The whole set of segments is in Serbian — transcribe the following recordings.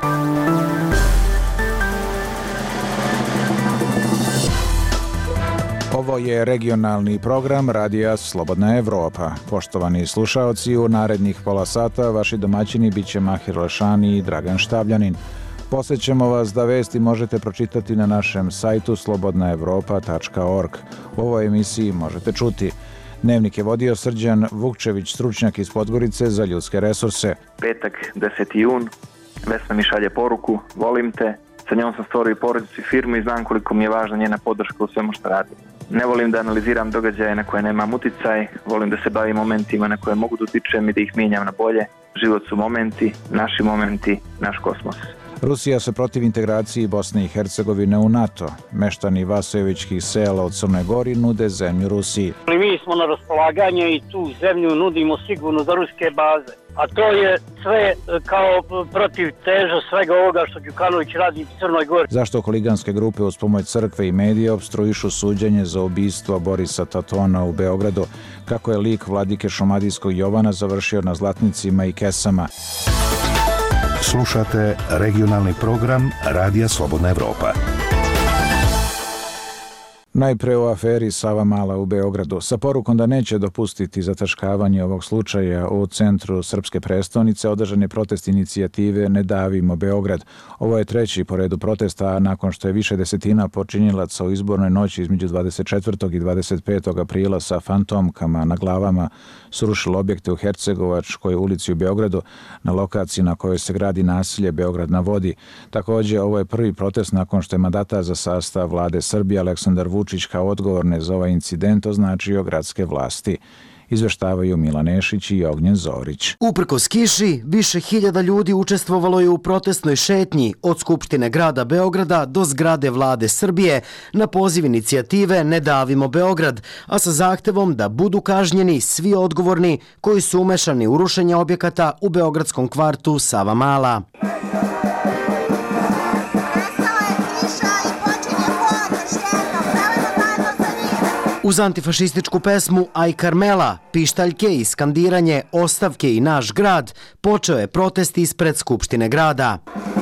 Ovo je regionalni program Radija Slobodna Evropa. Poštovani slušaoci, u narednih pola sata vaši domaćini bit će Mahir Lešani i Dragan Štavljanin. Posjećamo vas da vesti možete pročitati na našem sajtu slobodnaevropa.org. U ovoj emisiji možete čuti: Dnevnik je vodio Srđan Vukčević, stručnjak iz Podgorice za ljudske resurse. Petak, 10. jun, Vesna mi šalje poruku: volim te, sa njom sam stvorio porodicu i firmu i znam koliko mi je važna njena podrška u svemu što radim. Ne volim da analiziram događaje na koje nemam uticaj, volim da se bavim momentima na koje mogu da utičem i da ih mijenjam na bolje. Život su momenti, naš kosmos. Rusija se protiv integraciji Bosne i Hercegovine u NATO. Meštani Vasojevićkih sela u Crnoj Gori nude zemlju Rusiji. Mi smo na raspolaganje i tu zemlju nudimo sigurno za ruske baze. A to je sve kao protiv teža svega ovoga što Đukanović radi u Crnoj Gori. Zašto huliganske grupe uz pomoć crkve i medija opstruišu suđenje za ubistvo Borisa Tatona u Beogradu? Kako je lik vladike šumadijskog Jovana završio na zlatnicima i kesama? Slušate regionalni program Radija Slobodna Evropa. Najpre o aferi Savamala u Beogradu. Sa porukom da neće dopustiti zataškavanje ovog slučaja u centru srpske prestonice održan je protest inicijative Ne davimo Beograd. Ovo je treći po redu protesta nakon što je više desetina počinjilaca u izbornoj noći između 24. i 25. aprila sa fantomkama na glavama srušilo objekte u Hercegovačkoj ulici u Beogradu, na lokaciji na kojoj se gradi naselje Beograd na vodi. Također, ovo je prvi protest nakon što je mandatar za sastav vlade Srbije Aleksandar Vučić kao odgovorne za ovaj incident označio gradske vlasti. Izveštavaju Milan Nešić i Ognjen Zorić. Uprkos kiši, više hiljada ljudi učestvovalo je u protestnoj šetnji od Skupštine grada Beograda do zgrade vlade Srbije na poziv inicijative Ne davimo Beograd, a sa zahtevom da budu kažnjeni svi odgovorni koji su umešani u rušenje objekata u beogradskom kvartu Savamala. Uz antifašističku pesmu Aj Karmela, pištaljke i skandiranje Ostavke i naš grad, počeo je protest ispred Skupštine grada.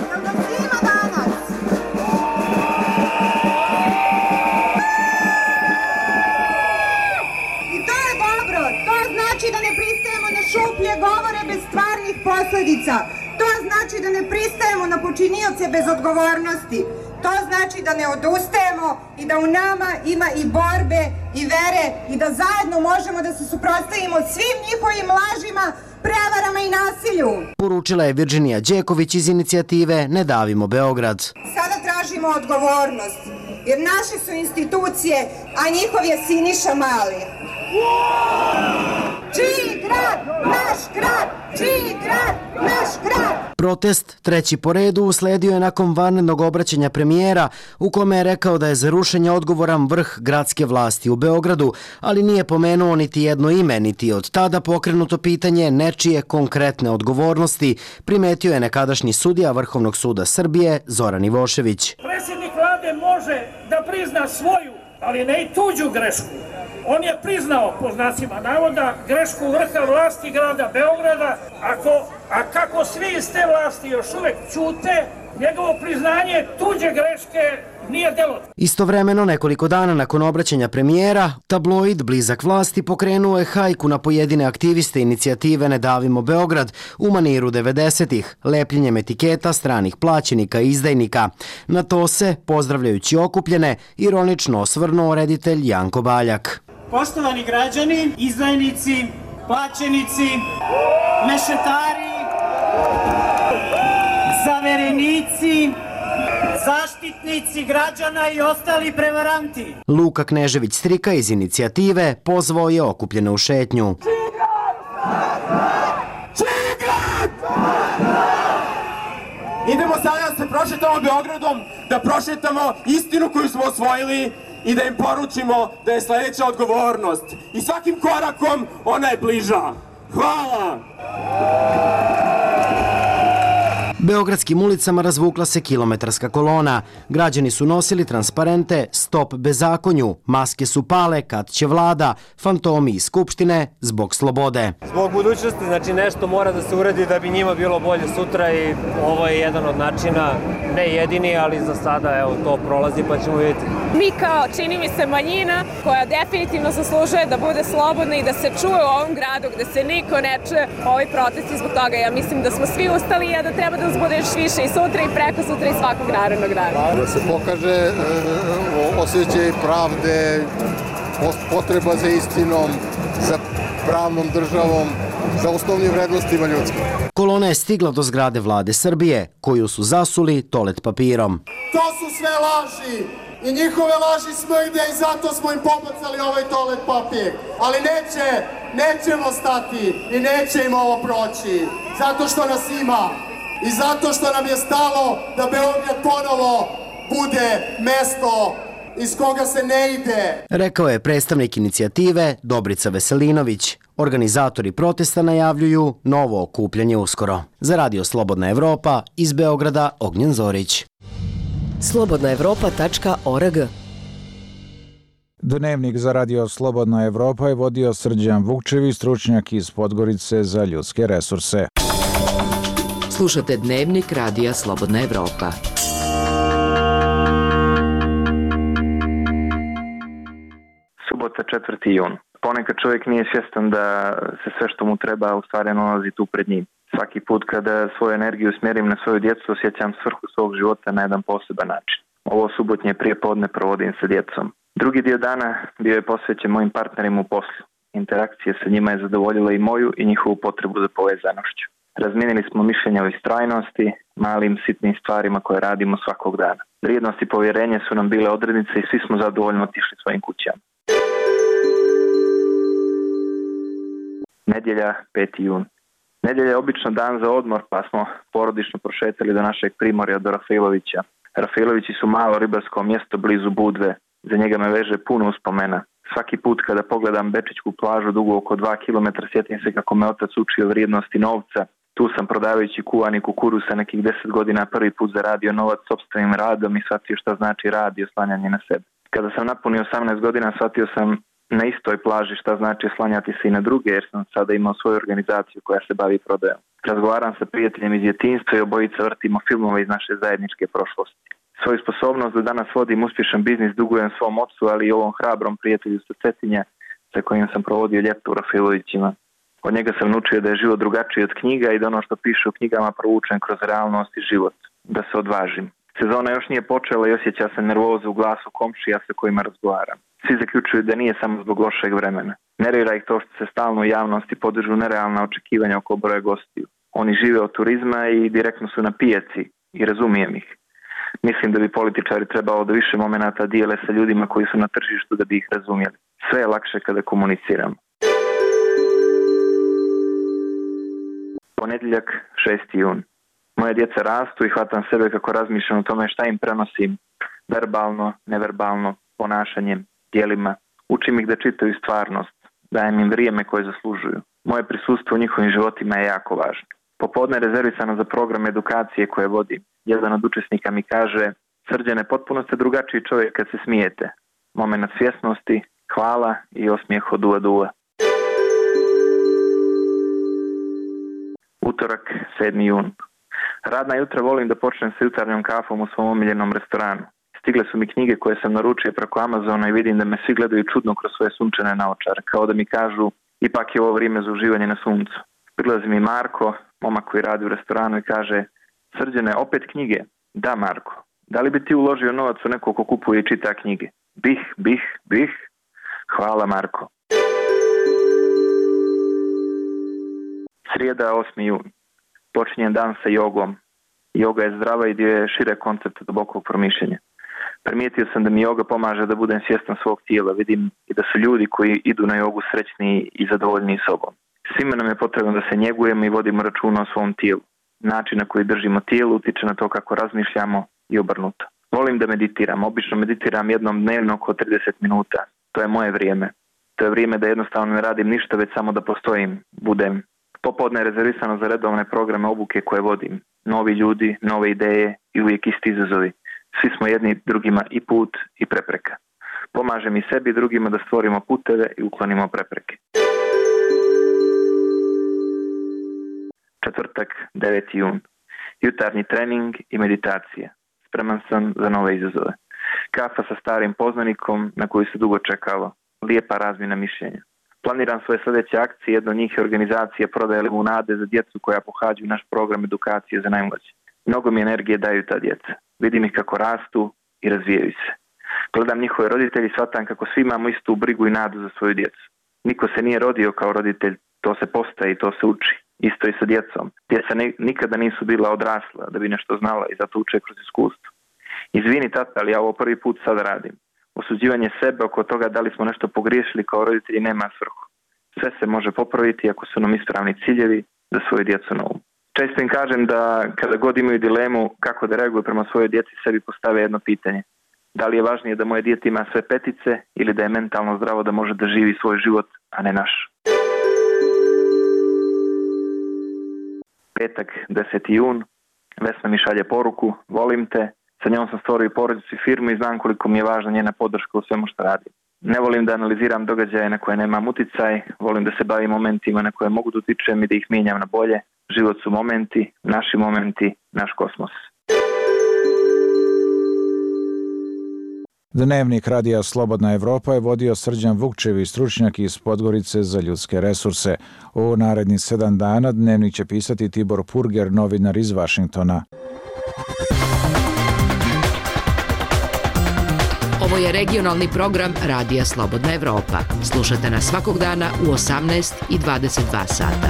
I to je dobro, to znači da ne pristajemo na šuplje govore bez stvarnih posljedica. To znači da ne pristajemo na počinioce bez odgovornosti. To znači da ne odustajemo i da u nama ima i borbe i vere i da zajedno možemo da se suprotstavimo svim njihovim lažima, prevarama i nasilju. Poručila je Virginija Đeković iz inicijative Ne davimo Beograd. Sada tražimo odgovornost, jer naše su institucije, a njihov je Siniša Mali. Čiji grad, naš grad, čiji grad, naš grad. Protest, treći po redu, usledio je nakon vanrednog obraćanja premijera u kome je rekao da je za rušenje odgovoran vrh gradske vlasti u Beogradu, ali nije pomenuo niti jedno ime, niti od tada pokrenuto pitanje nečije konkretne odgovornosti, primetio je nekadašnji sudija Vrhovnog suda Srbije Zoran Ivošević. Predsjednik vlade može da prizna svoju, ali ne i tuđu grešku. On je priznao, po znacima navoda, grešku vrha vlasti grada Beograda, a kako svi iz te vlasti još uvek ćute, njegovo priznanje tuđe greške nije delotvorno. Istovremeno, nekoliko dana nakon obraćanja premijera, tabloid blizak vlasti pokrenuo je hajku na pojedine aktiviste inicijative Ne davimo Beograd u maniru 90-ih, lepljenjem etiketa stranih plaćenika i izdajnika. Na to se, pozdravljajući okupljene, ironično osvrnuo reditelj Janko Baljak. Poštovani građani, izdajnici, plaćenici, mešetari, zaverenici, zaštitnici građana i ostali prevaranti. Luka Knežević-Strika iz inicijative pozvao je okupljene u šetnju. Idemo sada da se prošetamo Beogradom, da prošetamo istinu koju smo osvojili i da im poručimo da je sljedeća odgovornost. I svakim korakom ona je bliža. Hvala! Beogradskim ulicama razvukla se kilometarska kolona. Građani su nosili transparente Stop bezakonju, maske su pale kad će vlada, fantomi iz Skupštine zbog slobode. Zbog budućnosti, znači nešto mora da se uradi da bi njima bilo bolje sutra i ovo je jedan od načina, ne jedini, ali za sada evo to prolazi pa ćemo vidjeti. Mi kao, čini mi se, manjina koja definitivno zaslužuje da bude slobodna i da se čuje u ovom gradu gde se niko ne čuje, ovi protesti zbog toga. Ja mislim da smo svi ustali i da treba da nas bude još više i sutra i preko sutra i svakog narednog dana. Da se pokaže osjećaj pravde, potreba za istinom, za pravnom državom, za osnovnim vrednostima ljudskim. Kolona je stigla do zgrade vlade Srbije, koju su zasuli toalet papirom. To su sve laži i njihove laži smrde i zato smo im pobacali ovaj toalet papir. Ali nećemo stati i neće im ovo proći, zato što nas ima i zato što nam je stalo da Beograd ponovo bude mesto iz koga se ne ide. Rekao je predstavnik inicijative Dobrica Veselinović. Organizatori protesta najavljuju novo okupljanje uskoro. Za Radio Slobodna Evropa iz Beograda Ognjen Zorić. slobodnaevropa.org. Dnevnik za Radio Slobodna Evropa je vodio Srđan Vukčević, stručnjak iz Podgorice za ljudske resurse. Slušate Dnevnik Radija Slobodna Evropa. Subota 4. jun. Ponekad čovjek nije svjestan da se sve što mu treba u stvari nalazi tu pred njim. Svaki put kada svoju energiju usmjerim na svoju djecu, osjećam svrhu svog života na jedan poseban način. Ovo subotnje prijepodne provodim sa djecom. Drugi dio dana bio je posvećen mojim partnerima u poslu. Interakcija sa njima je zadovoljila i moju i njihovu potrebu za povezanošću. Razmijenili smo mišljenja o istrajnosti, malim sitnim stvarima koje radimo svakog dana. Vrijednost i povjerenje su nam bile odrednice i svi smo zadovoljno otišli svojim kućama. Nedjelja, 5. jun. Nedjelja je obično dan za odmor, pa smo porodično prošetali do našeg primorja, do Rafilovića. Rafilovići su malo ribarsko mjesto blizu Budve. Za njega me veže puno uspomena. Svaki put kada pogledam Bečićku plažu dugu oko 2 km, sjetim se kako me otac učio vrijednosti novca. Tu sam prodavajući kuvani kukuruz sa nekih 10 godina prvi put zaradio novac sopstvenim radom i shvatio šta znači rad i oslanjanje na sebe. Kada sam napunio 18 godina, shvatio sam na istoj plaži šta znači oslanjati se i na druge, jer sam sada imao svoju organizaciju koja se bavi prodajom. Razgovaram sa prijateljem iz djetinjstva i obojica vrtimo filmove iz naše zajedničke prošlosti. Svoju sposobnost da danas vodim uspješan biznis dugujem svom ocu, ali i ovom hrabrom prijatelju sa Cetinja sa kojim sam provodio ljeto u Rafilovićima. Od njega sam naučio da je život drugačiji od knjiga i da ono što piše u knjigama provučem kroz realnost i život. Da se odvažim. Sezona još nije počela i osjeća se nervoza u glasu komšija sa kojima razgovaram. Svi zaključuju da nije samo zbog lošeg vremena. Nervira ih to što se stalno u javnosti podižu nerealna očekivanja oko broja gostiju. Oni žive od turizma i direktno su na pijaci i razumijem ih. Mislim da bi političari trebalo da više momenata dijele sa ljudima koji su na tržištu da bi ih razumjeli. Sve je lakše kada komuniciramo. Ponedjeljak, 6. jun. Moje djeca rastu i hvatam sebe kako razmišljam o tome šta im prenosim verbalno, neverbalno, ponašanjem, djelima. Učim ih da čitaju stvarnost, dajem im vrijeme koje zaslužuju. Moje prisustvo u njihovim životima je jako važno. Popodne je rezervisano za program edukacije koje vodim. Jedan od učesnika mi kaže: Srđane, potpuno ste drugačiji čovjek kad se smijete. Moment svjesnosti, hvala i osmijeh od duva. Utorak, 7. jun. Radna jutra volim da počnem sa jutarnjom kafom u svom omiljenom restoranu. Stigle su mi knjige koje sam naručio preko Amazona i vidim da me svi gledaju čudno kroz svoje sunčane naočare, kao da mi kažu ipak je ovo vrijeme za uživanje na suncu. Prilazi mi Marko, momak koji radi u restoranu, i kaže: Srđane, opet knjige? Da, Marko. Da li bi ti uložio novac u nekog ko kupuje i čita knjige? Bih. Hvala, Marko. Srijeda, 8. jun. Počinjem dan sa jogom. Joga je zdrava i dio je šire koncepta dubokog promišljenja. Primijetio sam da mi joga pomaže da budem svjestan svog tijela. Vidim i da su ljudi koji idu na jogu srećniji i zadovoljniji sobom. Svima nam je potrebno da se njegujemo i vodimo računa o svom tijelu. Način na koji držimo tijelo utiče na to kako razmišljamo i obrnuto. Volim da meditiram. Obično meditiram jednom dnevno oko 30 minuta. To je moje vrijeme. To je vrijeme da jednostavno ne radim ništa, već samo da postojim, budem. Popodne je rezervisano za redovne programe obuke koje vodim. novi ljudi, nove ideje i uvijek isti izazovi. Svi smo jedni drugima i put i prepreka. Pomažem i sebi i drugima da stvorimo puteve i uklonimo prepreke. Četvrtak, 9. jun. Jutarnji trening i meditacija. Spreman sam za nove izazove. Kafa sa starim poznanikom na koju se dugo čekalo. Lijepa razmjena mišljenja. Planiram svoje sljedeće akcije, jedna od njih je organizacija prodaje limunade za djecu koja pohađaju naš program edukacije za najmlađe. Mnogo mi energije daju ta djeca. Vidim ih kako rastu i razvijaju se. Gledam njihove roditelji i shvatam kako svi imamo istu brigu i nadu za svoju djecu. Niko se nije rodio kao roditelj, to se postaje i to se uči. Isto i sa djecom. Djeca nikada nisu bila odrasla da bi nešto znala i zato uče kroz iskustvo. Izvini tata, ali ja ovo prvi put sad radim. Osuđivanje sebe oko toga da li smo nešto pogriješili kao roditelji nema svrhu. Sve se može popraviti ako su nam ispravni ciljevi za svoju djecu na umu. Često im kažem da kada god imaju dilemu kako da reaguju prema svojoj djeci, sebi postave jedno pitanje. Da li je važnije da moje dijete ima sve petice ili da je mentalno zdravo da može da živi svoj život, a ne naš? Petak, 10. jun. Vesna mi šalje poruku, volim te. Sa njom sam stvorio porodicu i firmu i znam koliko mi je važna njena podrška u svemu što radim. Ne volim da analiziram događaje na koje nemam uticaj, volim da se bavim momentima na koje mogu da utičem i da ih mijenjam na bolje. Život su momenti, naš kosmos. Dnevnik Radija Slobodna Evropa je vodio Srđan Vukčević, stručnjak iz Podgorice za ljudske resurse. U narednih 7 dana dnevnik će pisati Tibor Purger, novinar iz Vašingtona. Ovo je regionalni program Radija Slobodna Evropa. Slušajte nas svakog dana u 18 i 22 sata.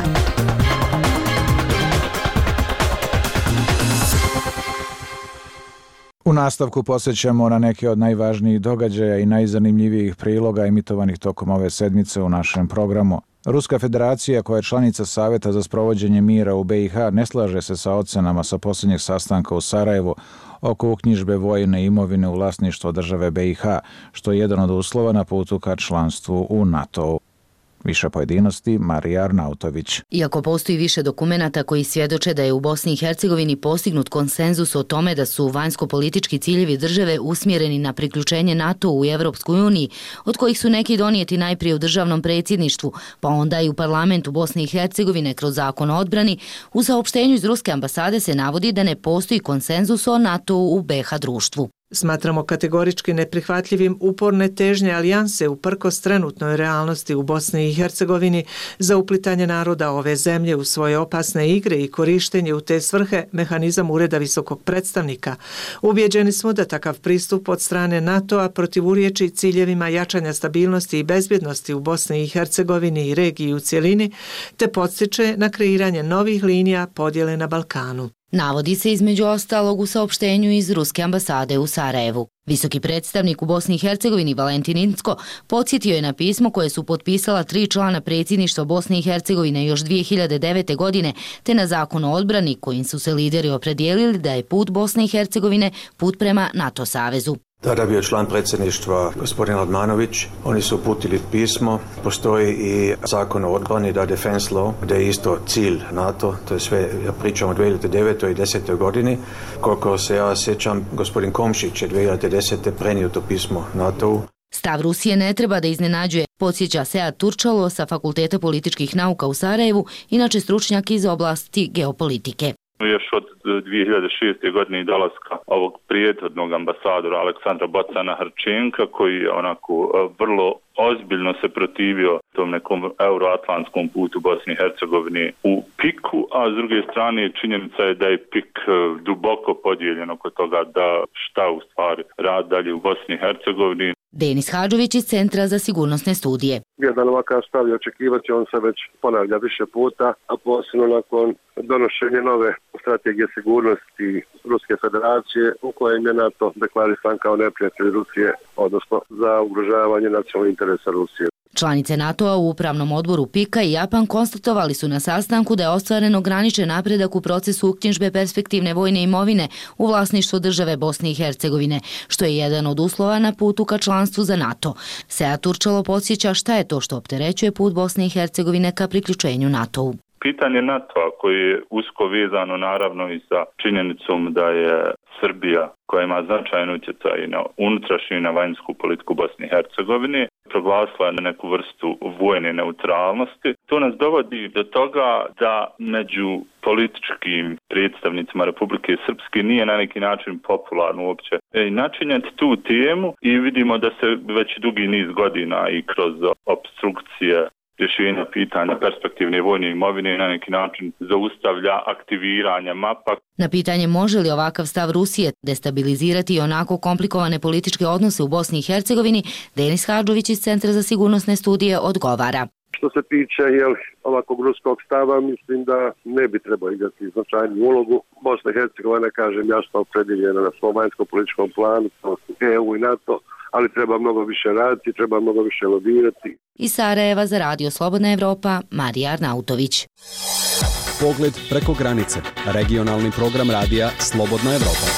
U nastavku posjećamo na neke od najvažnijih događaja i najzanimljivijih priloga emitovanih tokom ove sedmice u našem programu. Ruska federacija, koja je članica Saveta za sprovođenje mira u BiH, ne slaže se sa ocenama sa posljednjeg sastanka u Sarajevu oko uknjižbe vojne imovine u vlasništvo države BiH, što je jedan od uslova na putu ka članstvu u NATO-u. Više pojedinosti, Marija Arnautović. Iako postoji više dokumenata koji svjedoče da je u Bosni i Hercegovini postignut konsenzus o tome da su vanjsko-politički ciljevi države usmjereni na priključenje NATO u Evropskoj uniji, od kojih su neki donijeti najprije u državnom predsjedništvu, pa onda i u parlamentu Bosne i Hercegovine kroz zakon o odbrani, u saopštenju iz Ruske ambasade se navodi da ne postoji konsenzus o NATO-u u BiH društvu. Smatramo kategorički neprihvatljivim uporne težnje alijanse uprkos trenutnoj realnosti u Bosni i Hercegovini za uplitanje naroda ove zemlje u svoje opasne igre i korištenje u te svrhe mehanizam Ureda visokog predstavnika. Ubjeđeni smo da takav pristup od strane NATO-a protivurječi ciljevima jačanja stabilnosti i bezbjednosti u Bosni i Hercegovini i regiji u cjelini, te podstiče na kreiranje novih linija podjele na Balkanu. Navodi se između ostalog u saopštenju iz Ruske ambasade u Sarajevu. Visoki predstavnik u Bosni i Hercegovini Valentin Incko podsjetio je na pismo koje su potpisala 3 člana predsjedništva Bosne i Hercegovine još 2009. godine, te na zakon o odbrani kojim su se lideri opredijelili da je put Bosne i Hercegovine put prema NATO savezu. Tada bio član predsjedništva gospodin Radmanović. Oni su uputili pismo. Postoji i zakon o odbrani, da Defense Law, gdje je isto cilj NATO. To je sve, ja pričam o 2009. i 2010. godini. Koliko se ja sjećam, gospodin Komšić je 2010. prenio to pismo NATO-u. Stav Rusije ne treba da iznenađuje, podsjeća Sead Turčalo sa Fakulteta političkih nauka u Sarajevu, inače stručnjak iz oblasti geopolitike. Još od 2006. godine dolaska ovog prijetodnog ambasadora Aleksandra Bocana Hrčenka, koji je onako vrlo ozbiljno se protivio tom nekom euroatlantskom putu Bosni i Hercegovine u piku, a s druge strane činjenica je da je pik duboko podijeljen oko toga da šta u stvari rad dalje u Bosni i Hercegovini. Denis Hadžović iz Centra za sigurnosne studije. Jedan ovakav stav je očekivati, on se već ponavlja više puta, a posebno nakon donošenja nove strategije sigurnosti Ruske federacije u kojem je NATO deklarisan kao neprijatelj Rusije, odnosno za ugrožavanje nacionalnih interesa Rusije. Članice NATO-a u upravnom odboru PIK-a i Japan konstatovali su na sastanku da je ostvaren ograničen napredak u procesu uknjižbe perspektivne vojne imovine u vlasništvu države Bosne i Hercegovine, što je jedan od uslova na putu ka članstvu za NATO. Sead Turčalo podsjeća šta je to što opterećuje put Bosne i Hercegovine ka priključenju NATO-u. Pitanje NATO-a koje je usko vezano naravno i sa činjenicom da je Srbija, koja ima značajan utjecaj na unutrašnju i na vanjsku politiku Bosne i Hercegovine, proglasila na neku vrstu vojne neutralnosti. To nas dovodi do toga da među političkim predstavnicima Republike Srpske nije na neki način popularno uopće načinjati tu temu i vidimo da se već dugi niz godina i kroz obstrukcije rješenja pitanja perspektivne vojne imovine na neki način zaustavlja aktiviranje mapa. Na pitanje može li ovakav stav Rusije destabilizirati onako komplikovane političke odnose u Bosni i Hercegovini, Denis Hadžović iz Centra za sigurnosne studije odgovara. Što se tiče ovakvog ruskog stava, mislim da ne bi trebao igrati značajnu ulogu. Bosna i Hercegovina, kažem, jasno opredeljena na svom vanjskom političkom planu, EU i NATO, ali treba mnogo više raditi, treba mnogo više lobirati. Iz Sarajeva za Radio Slobodna Evropa, Marija Arnautović. Pogled preko granice. Regionalni program radija Slobodna Evropa.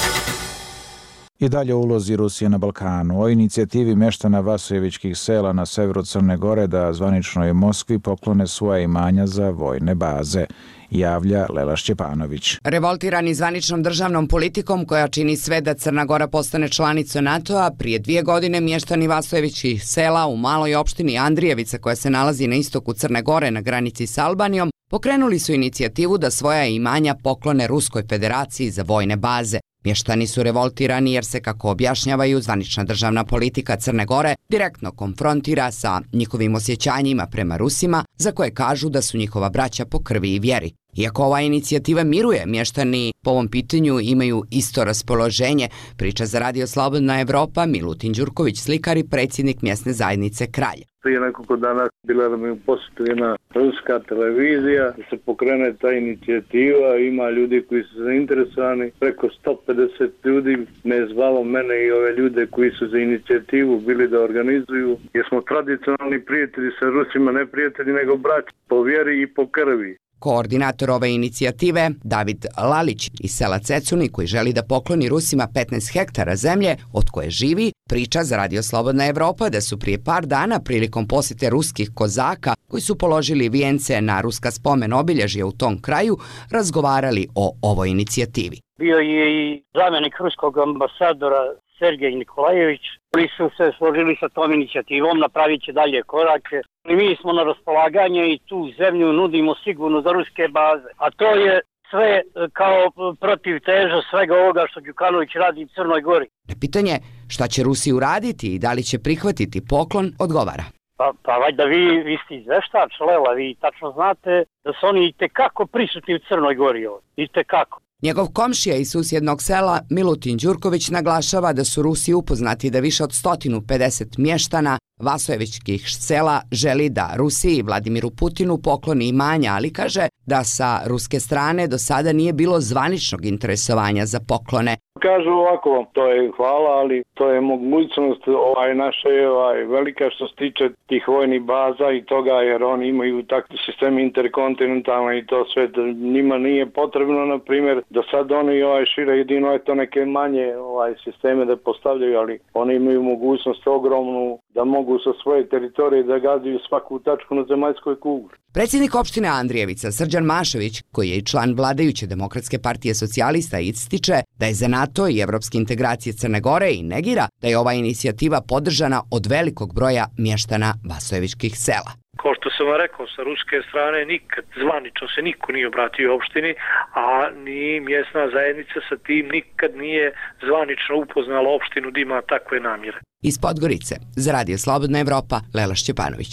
I dalje ulozi Rusije na Balkanu. O inicijativi meštana Vasojevićkih sela na severu Crne Gore da zvaničnoj Moskvi poklone svoja imanja za vojne baze, javlja Lela Šćepanović. Revoltirani zvaničnom državnom politikom koja čini sve da Crna Gora postane članica NATO-a, prije 2 godine mještani Vasojevićkih sela u maloj opštini Andrijevica, koja se nalazi na istoku Crne Gore na granici s Albanijom, pokrenuli su inicijativu da svoja imanja poklone Ruskoj federaciji za vojne baze. Mještani su revoltirani jer se, kako objašnjavaju, zvanična državna politika Crne Gore direktno konfrontira sa njihovim osjećanjima prema Rusima, za koje kažu da su njihova braća po krvi i vjeri. Iako ova inicijativa miruje, mještani po ovom pitanju imaju isto raspoloženje, priča za Radio Slobodna Evropa Milutin Đurković, slikar i predsjednik mjesne zajednice Kralj. Prije nekoliko dana bila nam je u posjetu jedna ruska televizija, da se pokrene ta inicijativa, ima ljudi koji su zainteresovani, preko 150 ljudi me je zvalo mene i ove ljude koji su za inicijativu bili da organizuju, jer smo tradicionalni prijatelji sa Rusima, ne prijatelji nego braći, po vjeri i po krvi. Koordinator ove inicijative, David Lalić iz sela Cecuni, koji želi da pokloni Rusima 15 hektara zemlje od koje živi, priča za Radio Slobodna Evropa da su prije par dana prilikom posjete ruskih kozaka koji su položili vijence na ruska spomen obilježja u tom kraju razgovarali o ovoj inicijativi. Bio je i zamjenik ruskog ambasadora Sergej Nikolajević. Oni su se složili sa tom inicijativom, napravit će dalje korake. I mi smo na raspolaganje i tu zemlju nudimo sigurno za ruske baze. A to je sve kao protiv teža svega ovoga što Đukanović radi u Crnoj Gori. Na pitanje šta će Rusi uraditi i da li će prihvatiti poklon, odgovara. Pa valjda vi ste izveštač, Lela, vi tačno znate da su oni itekako prisutni u Crnoj Gori ovdje. Itekako. Njegov komšija iz susjednog sela Milutin Đurković naglašava da su Rusi upoznati da više od 150 mještana Vasojevićkih sela želi da Rusiji i Vladimiru Putinu pokloni imanja, ali kaže da sa ruske strane do sada nije bilo zvaničnog interesovanja za poklone. Kažu ovako, to je hvala, ali to je mogućnost naša je velika što se tiče tih vojnih baza i toga, jer oni imaju takvi sistemi interkontinentalni i to sve, da njima nije potrebno, na primjer, da sad oni šire jedino je to neke manje sisteme da postavljaju, ali oni imaju mogućnost ogromnu da mogu sa svoje teritorije da gađaju svaku tačku na zemaljskoj kugli. Predsjednik opštine Andrijevica, Srđan Mašović, koji je i član vladajuće Demokratske partije socijalista, ističe da je za NATO i evropske integracije Crne Gore i negira da je ova inicijativa podržana od velikog broja mještana Vasojevićkih sela. Kao što sam vam rekao, sa ruske strane nikad zvanično se niko nije obratio opštini, a ni mjesna zajednica sa tim nikad nije zvanično upoznala opštinu da ima takve namjere. Iz Podgorice, za Radio Slobodna Evropa, Lela Šćepanović.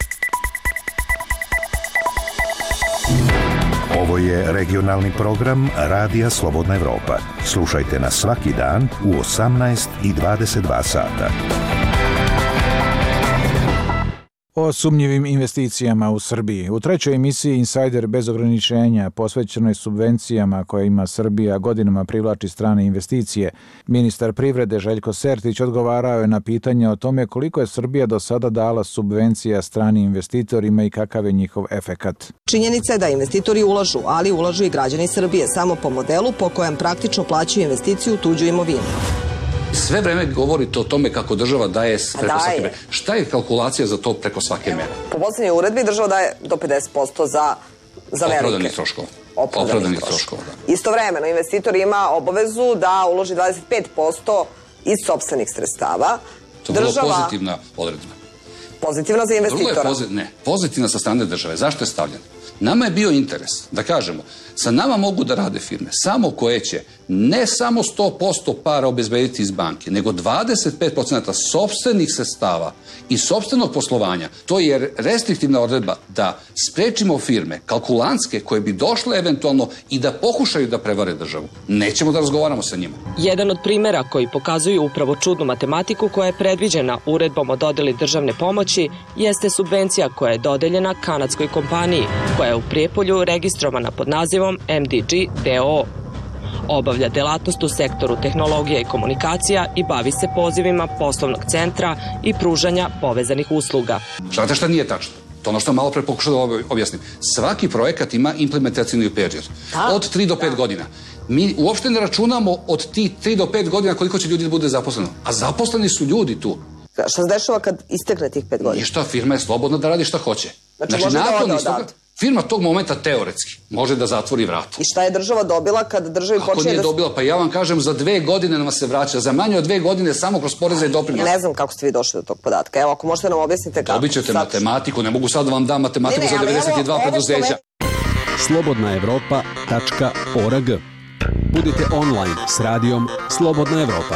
Ovo je regionalni program Radija Slobodna Evropa. Slušajte nas svaki dan u 18 i 22 sata. O sumnjivim investicijama u Srbiji. U trećoj emisiji Insider bez ograničenja, posvećenoj subvencijama koje ima Srbija, godinama privlači strane investicije, ministar privrede Željko Sertić odgovarao je na pitanje o tome koliko je Srbija do sada dala subvencija stranim investitorima i kakav je njihov efekat. Činjenica je da investitori ulažu, ali ulažu i građani Srbije, samo po modelu po kojem praktično plaćaju investiciju u tuđu imovinu. Sve vreme govorite o tome kako država daje preko svake mere. Šta je kalkulacija za to preko svake mere? Po poslednjoj uredbi država daje do 50% za za velike. Opravdanih troškova. Istovremeno, investitor ima obavezu da uloži 25% iz sopstvenih sredstava. To je vrlo pozitivna odredba. Pozitivna za investitora? Pozitivna sa strane države. Zašto je stavljena? Nama je bio interes da kažemo, sa nama mogu da rade firme samo koje će ne samo 100% para obezbediti iz banke, nego 25% sopstvenih sredstava i sopstvenog poslovanja. To je restriktivna odredba da sprečimo firme, kalkulantske, koje bi došle eventualno i da pokušaju da prevare državu. Nećemo da razgovaramo sa njima. Jedan od primera koji pokazuju upravo čudnu matematiku koja je predviđena uredbom o dodeli državne pomoći jeste subvencija koja je dodeljena kanadskoj kompaniji, koja je u Prijepolju registrovana pod nazivom MDG DOO. Obavlja delatnost u sektoru tehnologija i komunikacija i bavi se pozivima poslovnog centra i pružanja povezanih usluga. Znate šta nije tačno? To ono što malo pre pokušao da objasnim. Svaki projekat ima implementacijni period. Od 3 do 5 godina. Mi uopšte ne računamo od tih 3 do 5 godina koliko će ljudi da bude zaposleno. A zaposleni su ljudi tu. Šta se dešava kad istekne tih 5 godina? Ništa, firma je slobodna da radi šta hoće. Znači može da ode odavde? Firma tog momenta teoretski može da zatvori vrata. I šta je država dobila kad državi počne da... Ako nije dobila, pa ja vam kažem, za 2 godine nam se vraća. Za manje od 2 godine samo kroz poreze i doprinose. Ne znam kako ste vi došli do tog podatka. Evo, ako možete nam objasnite kako. Dobit ćete matematiku, ne mogu sad da vam dam matematiku za 92 preduzeća. slobodnaevropa.org. Budite online s radijom Slobodna Evropa.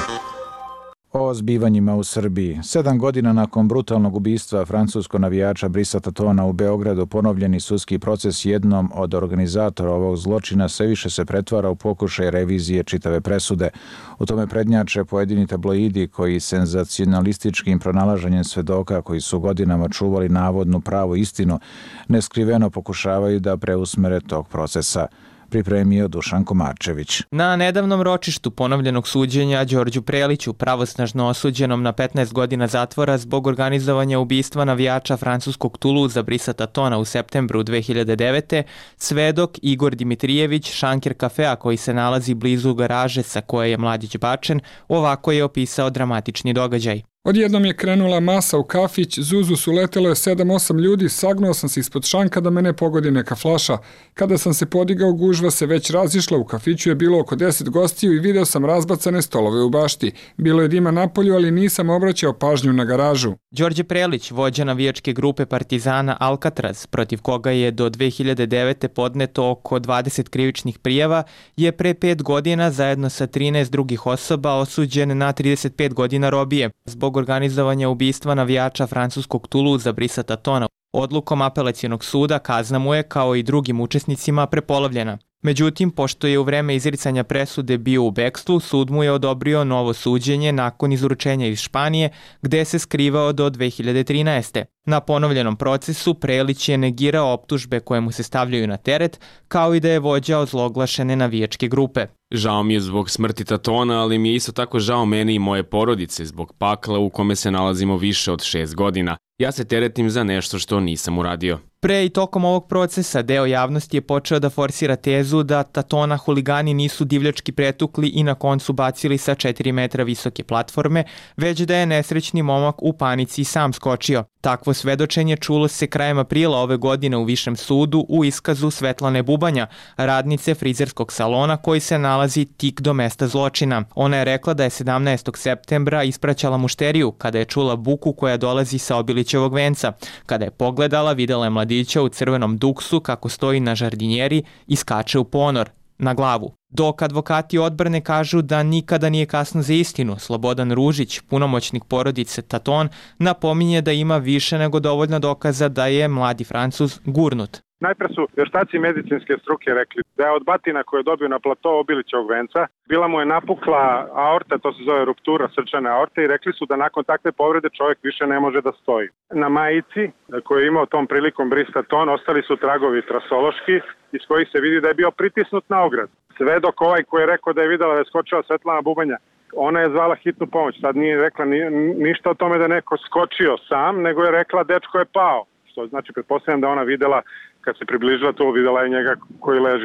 O zbivanjima u Srbiji. 7 godina nakon brutalnog ubistva francuskog navijača Brisa Tatona u Beogradu, ponovljeni sudski proces jednom od organizatora ovog zločina sve više se pretvara u pokušaj revizije čitave presude. U tome prednjače pojedini tabloidi koji senzacionalističkim pronalaženjem svedoka koji su godinama čuvali navodnu pravu istinu, neskriveno pokušavaju da preusmere tok procesa. Pripremio Dušan Komarčević. Na nedavnom ročištu ponovljenog suđenja Đorđu Preliću, pravosnažno osuđenom na 15 godina zatvora zbog organizovanja ubistva navijača francuskog Tuluza Brisa Tatona u septembru 2009. svedok Igor Dimitrijević, šanker kafea koji se nalazi blizu garaže sa koje je mladić bačen, ovako je opisao dramatični događaj. Odjednom je krenula masa u kafić, zuzu su letelo je 7-8 ljudi, sagnuo sam se ispod šanka da me ne pogodi neka flaša. Kada sam se podigao, gužva se već razišla, u kafiću je bilo oko 10 gostiju i video sam razbacane stolove u bašti. Bilo je dima napolju, ali nisam obraćao pažnju na garažu. Đorđe Prelić, vođa navijačke grupe Partizana Alcatraz, protiv koga je do 2009. podneto oko 20 krivičnih prijava, je pre 5 godina zajedno sa 13 drugih osoba osuđen na 35 godina robije zbog organizovanja ubistva navijača francuskog Tuluza Brisa Tatona. Odlukom apelacionog suda kazna mu je, kao i drugim učesnicima, prepolovljena. Međutim, pošto je u vreme izricanja presude bio u bekstvu, sud mu je odobrio novo suđenje nakon izručenja iz Španije, gde se skrivao do 2013. Na ponovljenom procesu Prelić je negirao optužbe koje mu se stavljaju na teret, kao i da je vođa ozloglašene navijačke grupe. Žao mi je zbog smrti Tatona, ali mi je isto tako žao meni i moje porodice zbog pakla u kome se nalazimo više od 6 godina. Ja se teretim za nešto što nisam uradio. Pre i tokom ovog procesa deo javnosti je počeo da forsira tezu da Tatona huligani nisu divljački pretukli i na koncu bacili sa 4 metra visoke platforme, već da je nesrećni momak u panici sam skočio. Takvo svedočenje čulo se krajem aprila ove godine u Višem sudu u iskazu Svetlane Bubanja, radnice frizerskog salona koji se nalazi tik do mesta zločina. Ona je rekla da je 17. septembra ispraćala mušteriju kada je čula buku koja dolazi sa Obilićevog venca. Kada je pogledala, videla je mladića u crvenom duksu kako stoji na žardinjeri i skače u ponor, na glavu. Dok advokati odbrane kažu da nikada nije kasno za istinu, Slobodan Ružić, punomoćnik porodice Taton, napominje da ima više nego dovoljno dokaza da je mladi Francuz gurnut. Najpre su vještaci medicinske struke rekli da je od batina koje je dobio na plato Obilićevog venca, bila mu je napukla aorta, to se zove ruptura srčane aorte, i rekli su da nakon takve povrede čovjek više ne može da stoji. Na majici koju je imao tom prilikom Bris Taton ostali su tragovi trasološki iz kojih se vidi da je bio pritisnut na ograd. Svedok ovaj koji je rekao da je videla da je skočila Svetlana Bubanja, ona je zvala hitnu pomoć. Sad nije rekla ništa o tome da je neko skočio sam, nego je rekla dečko je pao. Što znači, pretpostavljam da ona videla, kad se približila tu, videla je njega koji leži tu.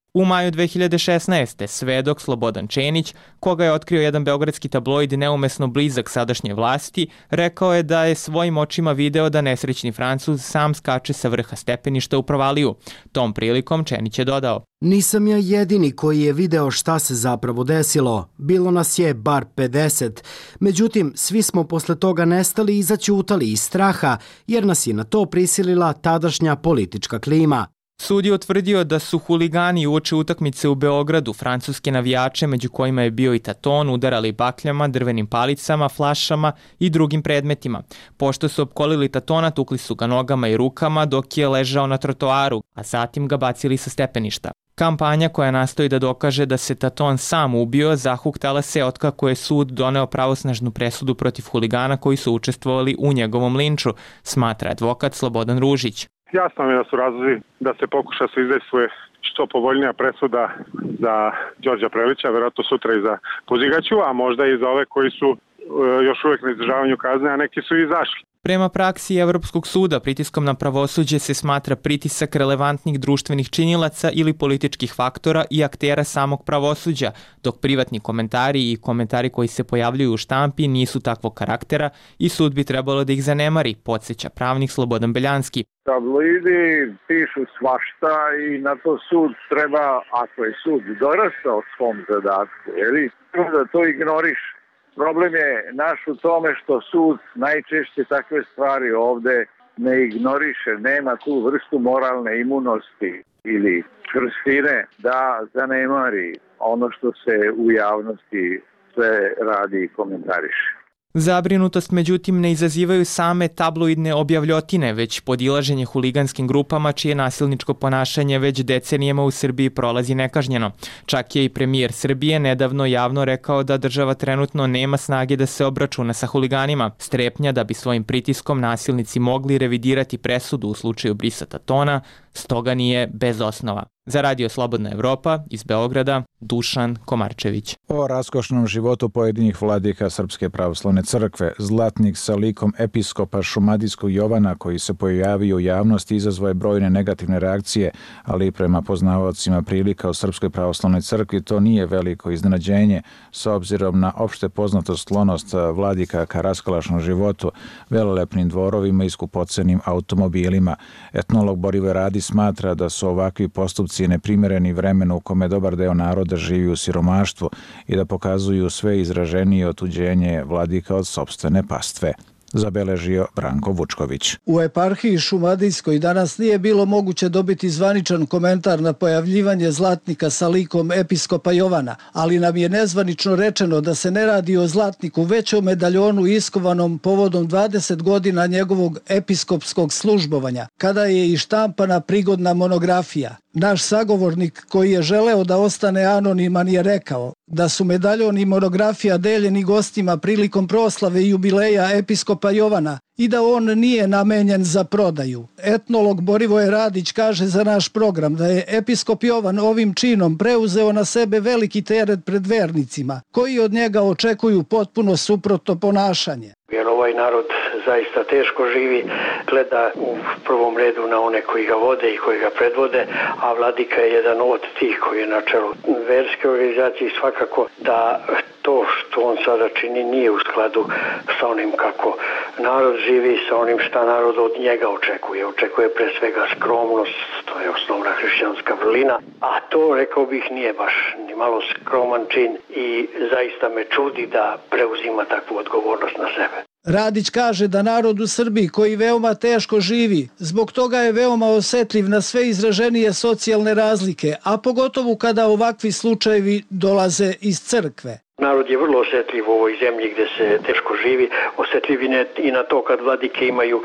U maju 2016. svedok Slobodan Čenić, koga je otkrio jedan beogradski tabloid neumesno blizak sadašnje vlasti, rekao je da je svojim očima video da nesrećni Francuz sam skače sa vrha stepeništa u provaliju. Tom prilikom Čenić je dodao: Nisam ja jedini koji je video šta se zapravo desilo. Bilo nas je bar 50. Međutim, svi smo posle toga nestali i zaćutali iz straha, jer nas je na to prisilila tadašnja politička klima. Sud je utvrdio da su huligani uoči utakmice u Beogradu francuske navijače, među kojima je bio i Taton, udarali bakljama, drvenim palicama, flašama i drugim predmetima. Pošto su opkolili Tatona, tukli su ga nogama i rukama dok je ležao na trotoaru, a zatim ga bacili sa stepeništa. Kampanja koja nastoji da dokaže da se Taton sam ubio zahuktala se otkako je sud doneo pravosnažnu presudu protiv huligana koji su učestvovali u njegovom linču, smatra advokat Slobodan Ružić. Jasno mi je da su razlozi da se pokuša se izdejstvuje što povoljnija presuda za Đorđa Prelića, verovatno sutra i za Pozigaću, a možda i za ove koji su još uvek na izdržavanju kazne, a neki su i izašli. Prema praksi Evropskog suda, pritiskom na pravosuđe se smatra pritisak relevantnih društvenih činilaca ili političkih faktora i aktera samog pravosuđa, dok privatni komentari i komentari koji se pojavljuju u štampi nisu takvog karaktera i sud bi trebalo da ih zanemari, podsjeća pravnik Slobodan Beljanski. Tabloidi pišu svašta i na to sud treba, ako je sud dorastao svom zadatku, da to ignoriše. Problem je naš u tome što sud najčešće takve stvari ovde ne ignoriše, nema tu vrstu moralne imunosti ili čvrstine da zanemari ono što se u javnosti sve radi i komentariše. Zabrinutost međutim ne izazivaju same tabloidne objavljotine, već podilaženje huliganskim grupama čije nasilničko ponašanje već decenijama u Srbiji prolazi nekažnjeno. Čak je i premijer Srbije nedavno javno rekao da država trenutno nema snage da se obračuna sa huliganima. Strepnja da bi svojim pritiskom nasilnici mogli revidirati presudu u slučaju Brisa Tatona, stoga nije bez osnova. Za Radio Slobodna Evropa, iz Beograda, Dušan Komarčević. O raskošnom životu pojedinih vladika Srpske pravoslavne crkve, zlatnik sa likom episkopa šumadijskog Jovana koji se pojavio u javnosti izazvao je brojne negativne reakcije, ali prema poznavaocima prilika u Srpskoj pravoslavnoj crkvi to nije veliko iznenađenje s obzirom na opšte poznatu sklonost vladika ka raskalašnom životu, velelepnim dvorovima i skupocenim automobilima. Etnolog Borivoje Radi smatra da su ovakvi postupci neprimereni vremenu u kome dobar deo naroda živi u siromaštvu i da pokazuju sve izraženije otuđenje vladika od sopstvene pastve, zabeležio Branko Vučković. U eparhiji Šumadijskoj danas nije bilo moguće dobiti zvaničan komentar na pojavljivanje zlatnika sa likom episkopa Jovana, ali nam je nezvanično rečeno da se ne radi o zlatniku, već o medaljonu iskovanom povodom 20 godina njegovog episkopskog službovanja, kada je i štampana prigodna monografija. Naš sagovornik koji je želeo da ostane anoniman je rekao da su medaljon i monografija deljeni gostima prilikom proslave jubileja episkopa Jovana i da on nije namenjen za prodaju. Etnolog Borivoje Radić kaže za naš program da je episkop Jovan ovim činom preuzeo na sebe veliki teret pred vernicima, koji od njega očekuju potpuno suprotno ponašanje. Jer ovaj narod zaista teško živi, gleda u prvom redu na one koji ga vode i koji ga predvode, a vladika je jedan od tih koji je na čelu verske organizacije. Svakako da to što on sada čini nije u skladu sa onim kako narod živi, sa onim šta narod od njega očekuje. Očekuje pre svega skromnost, to je osnovna hrišćanska vrlina, a to, rekao bih, nije baš ni malo skroman čin i zaista me čudi da preuzima takvu odgovornost na sebe. Radić kaže da narod u Srbiji koji veoma teško živi, zbog toga je veoma osetljiv na sve izraženije socijalne razlike, a pogotovo kada ovakvi slučajevi dolaze iz crkve. Narod je vrlo osetljiv u ovoj zemlji gde se teško živi, osetljiv i na to kad vladike imaju,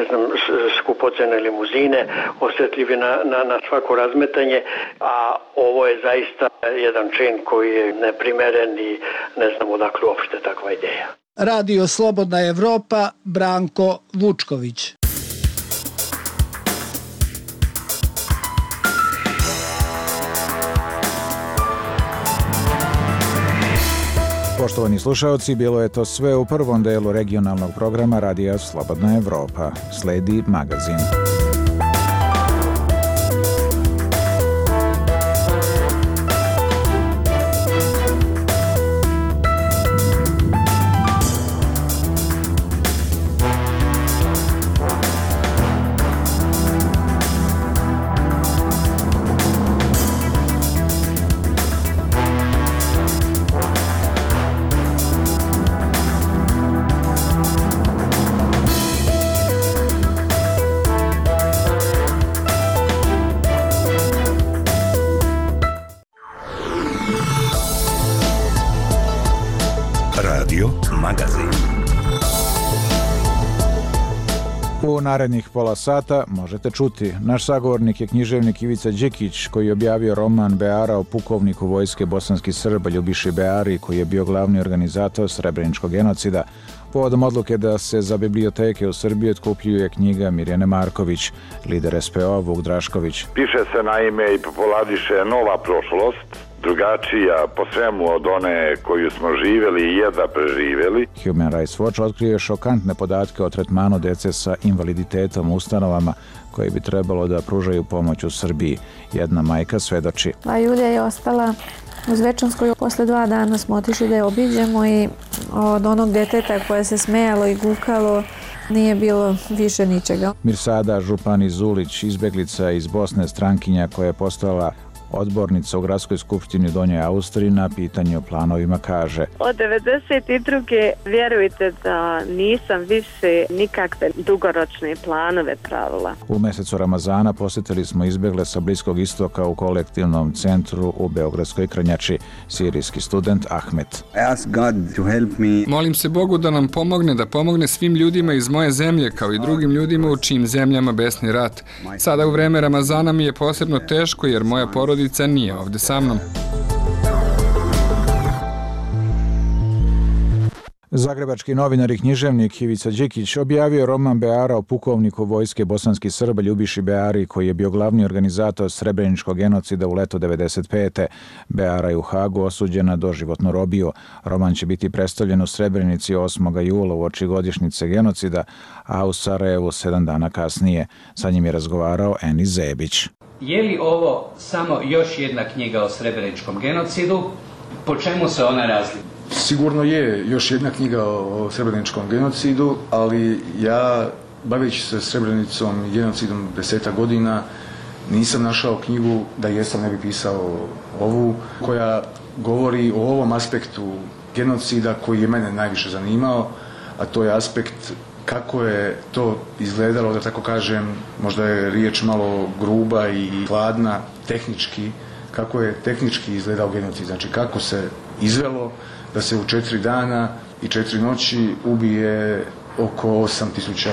skupocene limuzine, osetljiv na svako razmetanje, a ovo je zaista jedan čin koji je neprimeren i ne znam odakle uopšte takva ideja. Radio Slobodna Evropa, Branko Vučković. Poštovani slušaoci, bilo je to sve u prvom delu regionalnog programa Radija Slobodna Evropa. Sledi magazin. Radio magazin. U narednih pola sata možete čuti. Naš sagovornik je književnik Ivica Đekić, koji je objavio roman Beara o pukovniku vojske bosanskih Srba Ljubiši Beari, koji je bio glavni organizator srebreničkog genocida. Povodom odluke da se za biblioteke u Srbiji otkupljuje knjiga Mirjane Marković, lider SPO Vuk Drašković. Piše se naime i populariše nova prošlost, drugačija po svemu od one koju smo živjeli i jedva preživjeli. Human Rights Watch otkrio šokantne podatke o tretmanu dece sa invaliditetom u ustanovama koji bi trebalo da pružaju pomoć u Srbiji. Jedna majka svedoči. Julija je ostala u Zvečanskoj. Posle 2 dana smo otišli da je obiđemo i od onog deteta koje se smejalo i gukalo nije bilo više ničega. Mirsada Župani Zulić, izbeglica iz Bosne, strankinja koja je postala odbornica u Gradskoj skupštini u Donjoj Austriji, na pitanje o planovima kaže: Od 92. vjerujte da nisam više nikakve dugoročne planove pravila. U mesecu Ramazana posjetili smo izbegle sa Bliskog istoka u kolektivnom centru u Beogradskoj Krnjači, sirijski student Ahmet. Molim se Bogu da nam pomogne, da pomogne svim ljudima iz moje zemlje, kao i drugim ljudima u čijim zemljama besni rat. Sada u vreme Ramazana mi je posebno teško jer moja porodica nije ovde sa mnom. Zagrebački novinar i književnik Ivica Đekić objavio roman Beara o pukovniku vojske bosanskih Srba Ljubiši Beari, koji je bio glavni organizator srebreničkog genocida u leto 95. Beara je u Hagu osuđena doživotnu robiju. Roman će biti predstavljen u Srebrenici 8. jula uoči godišnjice genocida, a u Sarajevu 7 dana kasnije. Sa njim je razgovarao Enis Zebić. Je li ovo samo još jedna knjiga o srebreničkom genocidu? Po čemu se ona razlikuje? Sigurno je još jedna knjiga o srebreničkom genocidu, ali ja, baveći se Srebrenicom i genocidom 10 godina, nisam našao knjigu, da jesam ne bi pisao ovu, koja govori o ovom aspektu genocida koji je mene najviše zanimao, a to je aspekt kako je to izgledalo, da tako kažem, možda je riječ malo gruba i hladna, tehnički, kako je tehnički izgledao genocid, znači kako se izvelo da se u 4 dana i 4 noći ubije oko 8.000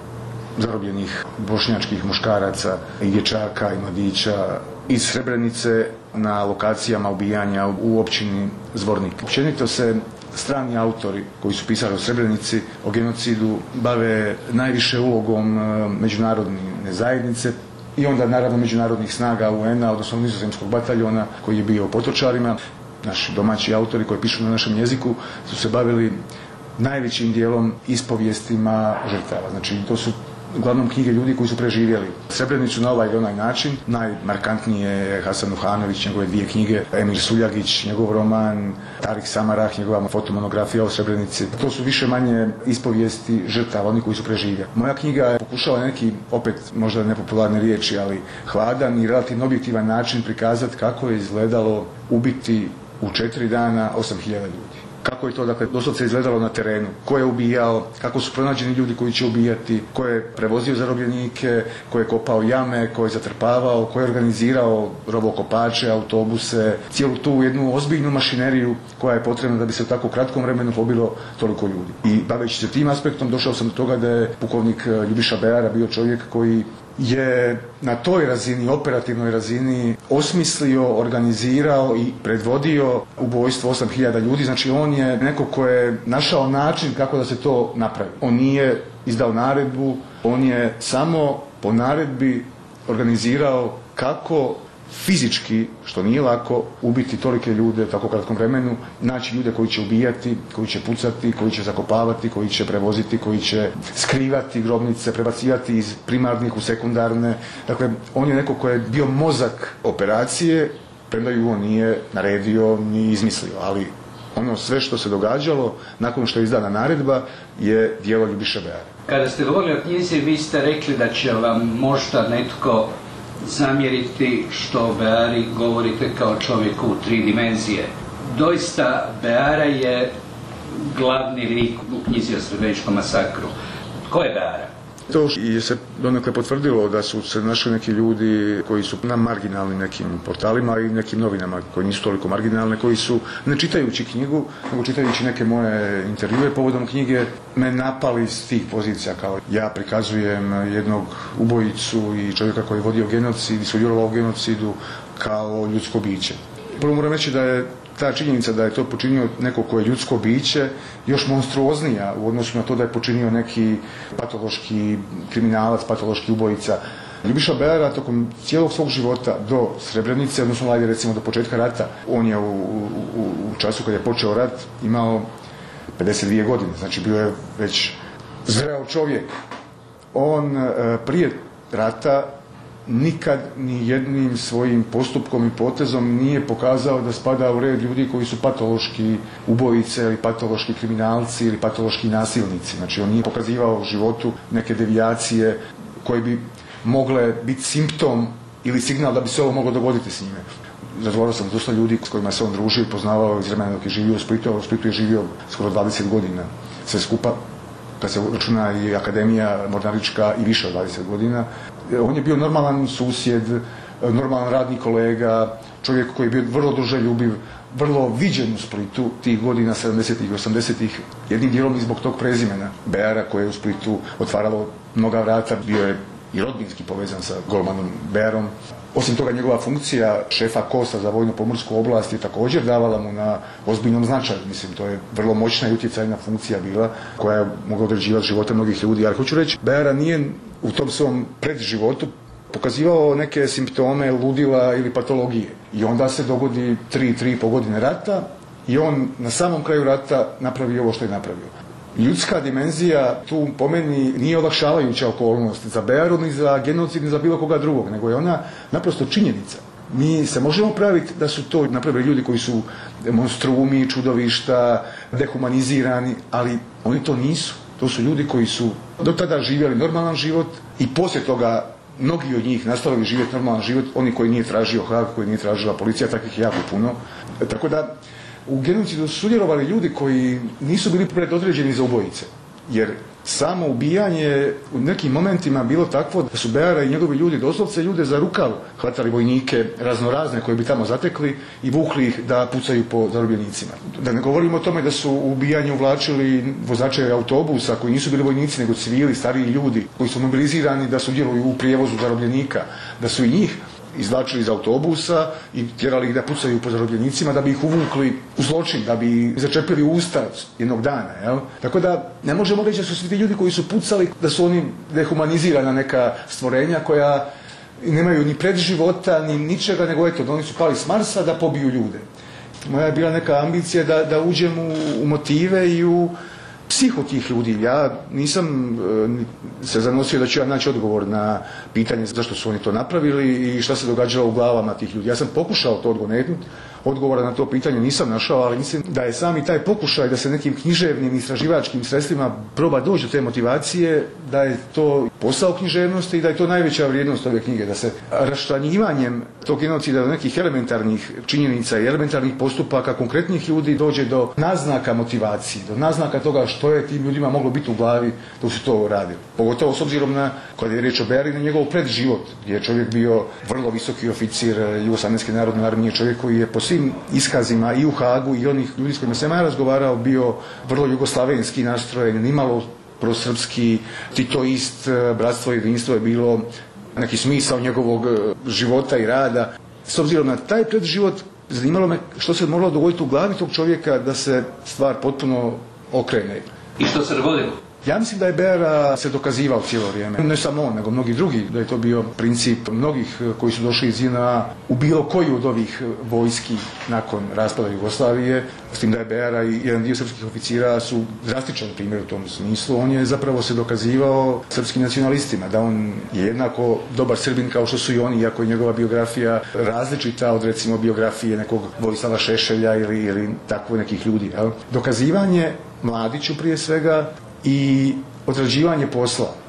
zarobljenih bošnjačkih muškaraca i dječaka i mladića iz Srebrenice na lokacijama ubijanja u općini Zvornik. Općenito se strani autori koji su pisali o Srebrenici, o genocidu, bave najviše ulogom međunarodne zajednice i onda naravno međunarodnih snaga UN-a, odnosno nizozemskog bataljona koji je bio u Potočarima. Naši domaći autori koji pišu na našem jeziku su se bavili najvećim dijelom ispovijestima žrtava. Znači to su uglavnom knjige ljudi koji su preživjeli Srebrenicu na ovaj ili onaj način. Najmarkantnije je Hasan Uhanović, njegove 2 knjige, Emir Suljagić, njegov roman, Tarik Samarah, njegova fotomonografija o Srebrenici. To su više manje ispovijesti žrtava, oni koji su preživjeli. Moja knjiga je pokušala neki, opet možda nepopularne riječi, ali hladan i relativno objektivan način prikazati kako je izgledalo ubiti u 4 dana 8.000 ljudi. Kako je to, dakle, doslovce izgledalo na terenu, ko je ubijao, kako su pronađeni ljudi koji će ubijati, ko je prevozio zarobljenike, ko je kopao jame, ko je zatrpavao, ko je organizirao rovokopače, autobuse, cijelu tu jednu ozbiljnu mašineriju koja je potrebna da bi se u tako kratkom vremenu pobilo toliko ljudi. I baveći se tim aspektom došao sam do toga da je pukovnik Ljubiša Beara bio čovjek koji je na toj razini, operativnoj razini, osmislio, organizirao i predvodio ubojstvo 8.000 ljudi. Znači on je neko ko je našao način kako da se to napravi. On nije izdao naredbu, on je samo po naredbi organizirao kako fizički, što nije lako, ubiti tolike ljude u tako kratkom vremenu, naći ljude koji će ubijati, koji će pucati, koji će zakopavati, koji će prevoziti, koji će skrivati grobnice, prebacivati iz primarnih u sekundarne. Dakle, on je neko ko je bio mozak operacije, premda ju on nije naredio ni izmislio, ali ono sve što se događalo nakon što je izdana naredba je djelo Ljubiše Beara. Kada ste govorili o knjizi, vi ste rekli da će vam možda netko zamjeriti što o Beari govorite kao čovjeku u 3 dimenzije. Doista, Beara je glavni lik u knjizi o Srebreničkom masakru. Ko je Beara? To je se donekle potvrdilo da su se našli neki ljudi koji su na marginalnim nekim portalima i nekim novinama koji nisu toliko marginalne, koji su, ne čitajući knjigu, nego čitajući neke moje intervjue povodom knjige, me napali s tih pozicija kao ja prikazujem jednog ubojicu i čovjeka koji je vodio genocid i sudjelovao u genocidu kao ljudsko biće. Prvo moram reći da je ta činjenica da je to počinio neko ko je ljudsko biće još monstruoznija u odnosu na to da je počinio neki patološki kriminalac, patološki ubojica. Ljubiša Beara tokom cijelog svog života do Srebrenice, odnosno ajde recimo do početka rata, on je u času kad je počeo rat imao 52 godine, znači bio je već zreo čovjek. On prije rata nikad ni jednim svojim postupkom i potezom nije pokazao da spada u red ljudi koji su patološki ubojice ili patološki kriminalci ili patološki nasilnici. Znači on nije pokazivao u životu neke devijacije koje bi mogle biti simptom ili signal da bi se ovo moglo dogoditi s njime. Razgovarao sam dosta ljudi s kojima se on družio i poznavao iz vremena dok je živio u Splitu, a u Splitu je živio skoro 20 godina sve skupa, kad se računa i akademija mornarička i više od 20 godina. On je bio normalan susjed, normalan radni kolega, čovjek koji je bio vrlo druželjubiv, vrlo viđen u Splitu tih godina 70-ih i 80-ih, jednim dijelom i zbog tog prezimena Beara koje je u Splitu otvaralo mnoga vrata, bio je i rodbinski povezan sa golmanom Bearom. Osim toga, njegova funkcija šefa KOS-a za vojno-pomorsku oblast je također davala mu na ozbiljnom značaju. Mislim, to je vrlo moćna i utjecajna funkcija bila koja je mogla određivati živote mnogih ljudi. Ali hoću reći, Beara nije u tom svom predživotu pokazivao neke simptome ludila ili patologije. I onda se dogodi 3,5 godine rata i on na samom kraju rata napravi ovo što je napravio. Ljudska dimenzija tu po meni nije olakšavajuća okolnost za Bearu, ni za genocid, ni za bilo koga drugog, nego je ona naprosto činjenica. Mi se možemo praviti da su to napravili ljudi koji su monstrumi, čudovišta, dehumanizirani, ali oni to nisu. To su ljudi koji su do tada živjeli normalan život i poslije toga mnogi od njih nastavili živjeti normalan život, oni koji nije tražio Haag, koji nije tražila policija, takvih je jako puno. Tako da u genocidu su sudjelovali ljudi koji nisu bili predodređeni za ubojice, jer samo ubijanje u nekim momentima bilo takvo da su Beara i njegovi ljudi doslovce ljude za rukav hvatali vojnike raznorazne koje bi tamo zatekli i vukli ih da pucaju po zarobljenicima. Da ne govorimo o tome da su u ubijanju uvlačili vozače autobusa koji nisu bili vojnici nego civili, stariji ljudi koji su mobilizirani da sudjeluju u prijevozu zarobljenika, da su i njih izvlačili iz autobusa i tjerali ih da pucaju po zarobljenicima da bi ih uvukli u zločin, da bi ih začepili usta jednog dana. Jel? Tako da ne možemo reći da su svi ti ljudi koji su pucali da su oni dehumanizirana neka stvorenja koja nemaju ni predživota ni ničega, nego eto da oni su pali s Marsa da pobiju ljude. Moja je bila neka ambicija da uđem u motive i u psihu tih ljudi. Ja nisam se zanosio da ću ja naći odgovor na pitanje zašto su oni to napravili i šta se događalo u glavama tih ljudi. Ja sam pokušao to odgonetnuti, odgovora na to pitanje nisam našao, ali mislim da je sami taj pokušaj da se nekim književnim istraživačkim sredstvima proba doći do te motivacije, da je to posao književnosti i da je to najveća vrijednost ove knjige, da se raščlanjivanjem tog genocida do nekih elementarnih činjenica i elementarnih postupaka konkretnih ljudi dođe do naznaka motivacije, do naznaka toga što je tim ljudima moglo biti u glavi dok su to radili. Pogotovo s obzirom na, kada je riječ o Beari, na njegov predživot, gdje je čovjek bio vrlo visoki oficir Jugoslavenske narodne armije, čovjek koji je po svim iskazima i u Haagu i onih ljudi s kojima sam ja razgovarao bio vrlo jugoslavenski nastrojen, nimalo prosrpski, titoist, bratstvo i jedinstvo je bilo neki smisao njegovog života i rada. S obzirom na taj predživot, zanimalo me što se moralo dogoditi u glavi tog čovjeka da se stvar potpuno okrene. I što se dogodilo? Ja mislim da je Beara se dokazivao cijelo vrijeme. Ne samo on, nego mnogi drugi, da je to bio princip mnogih koji su došli iz JNA u bilo koju od ovih vojski nakon raspada Jugoslavije. S tim da je Beara i jedan dio srpskih oficira su drastičan primjer u tom smislu. On je zapravo se dokazivao srpskim nacionalistima, da on je jednako dobar Srbin kao što su i oni, iako je njegova biografija različita od recimo biografije nekog Vojislava Šešelja ili tako nekih ljudi. Jel? Dokazivanje Mladiću prije svega i odrađivanje posla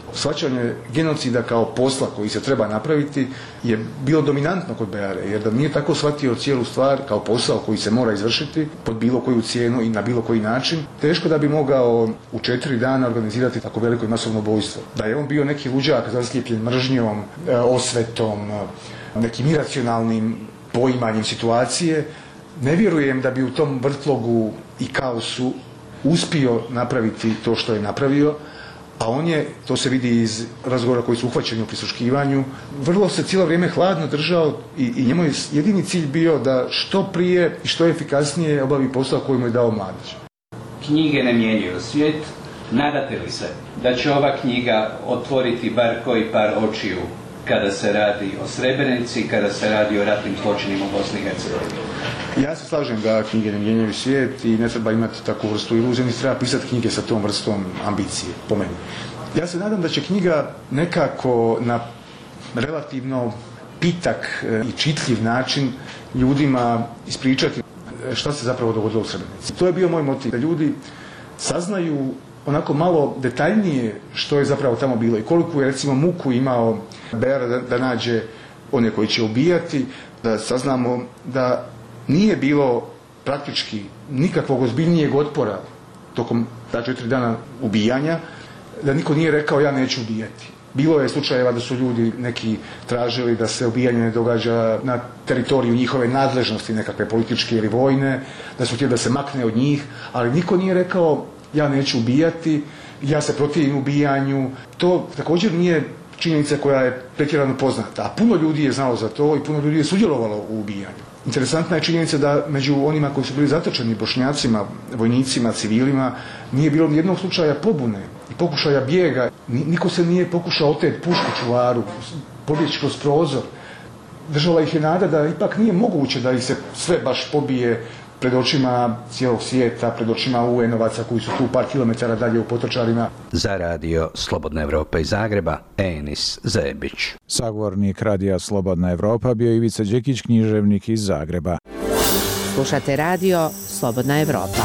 Shvaćanje genocida kao posla koji se treba napraviti je bilo dominantno kod Beare, jer da nije tako shvatio cijelu stvar kao posao koji se mora izvršiti pod bilo koju cijenu i na bilo koji način, teško da bi mogao u 4 dana organizirati tako veliko i masovno ubojstvo. Da je on bio neki luđak zaslijepljen mržnjom, osvetom, nekim iracionalnim poimanjem situacije, ne vjerujem da bi u tom vrtlogu i kaosu uspio napraviti to što je napravio, a on je, to se vidi iz razgovora koji su uhvaćeni u prisluškivanju, vrlo se cijelo vrijeme hladno držao i njemu je jedini cilj bio da što prije i što efikasnije obavi posao koji mu je dao Mladić. Knjige ne mijenjaju svijet. Nadate li se da će ova knjiga otvoriti bar koji par očiju kada se radi o Srebrenici, kada se radi o ratnim zločinima u Bosni i Hercegovini? Ja se slažem da knjige ne mijenjaju svijet i ne treba imati takvu vrstu iluzije, treba pisati knjige sa tom vrstom ambicije, po meni. Ja se nadam da će knjiga nekako na relativno pitak i čitljiv način ljudima ispričati šta se zapravo dogodilo u Srebrenici. To je bio moj motiv, da ljudi saznaju onako malo detaljnije što je zapravo tamo bilo i koliko je recimo muku imao Beara da nađe one koji će ubijati, da saznamo da nije bilo praktički nikakvog ozbiljnijeg otpora tokom ta 4 dana ubijanja, da niko nije rekao ja neću ubijati. Bilo je slučajeva da su ljudi neki tražili da se ubijanje ne događa na teritoriju njihove nadležnosti, nekakve političke ili vojne, da su htjeli da se makne od njih, ali niko nije rekao ja neću ubijati, ja se protivim ubijanju. To također nije činjenica koja je pretjerano poznata, a puno ljudi je znalo za to i puno ljudi je sudjelovalo u ubijanju. Interesantna je činjenica da među onima koji su bili zatočeni, Bošnjacima, vojnicima, civilima, nije bilo nijednog slučaja pobune i pokušaja bijega. Niko se nije pokušao oteti pušku čuvaru, pobjeći kroz prozor. Držala ih je nada da ipak nije moguće da ih se sve baš pobije pred očima cijelog svijeta, pred očima UN-ovaca koji su tu par kilometara dalje u Potočarima. Za radio Slobodna Evropa iz Zagreba, Enis Zebić. Sagovornik radija Slobodna Evropa bio Ivica Đekić, književnik iz Zagreba. Slušate radio Slobodna Evropa.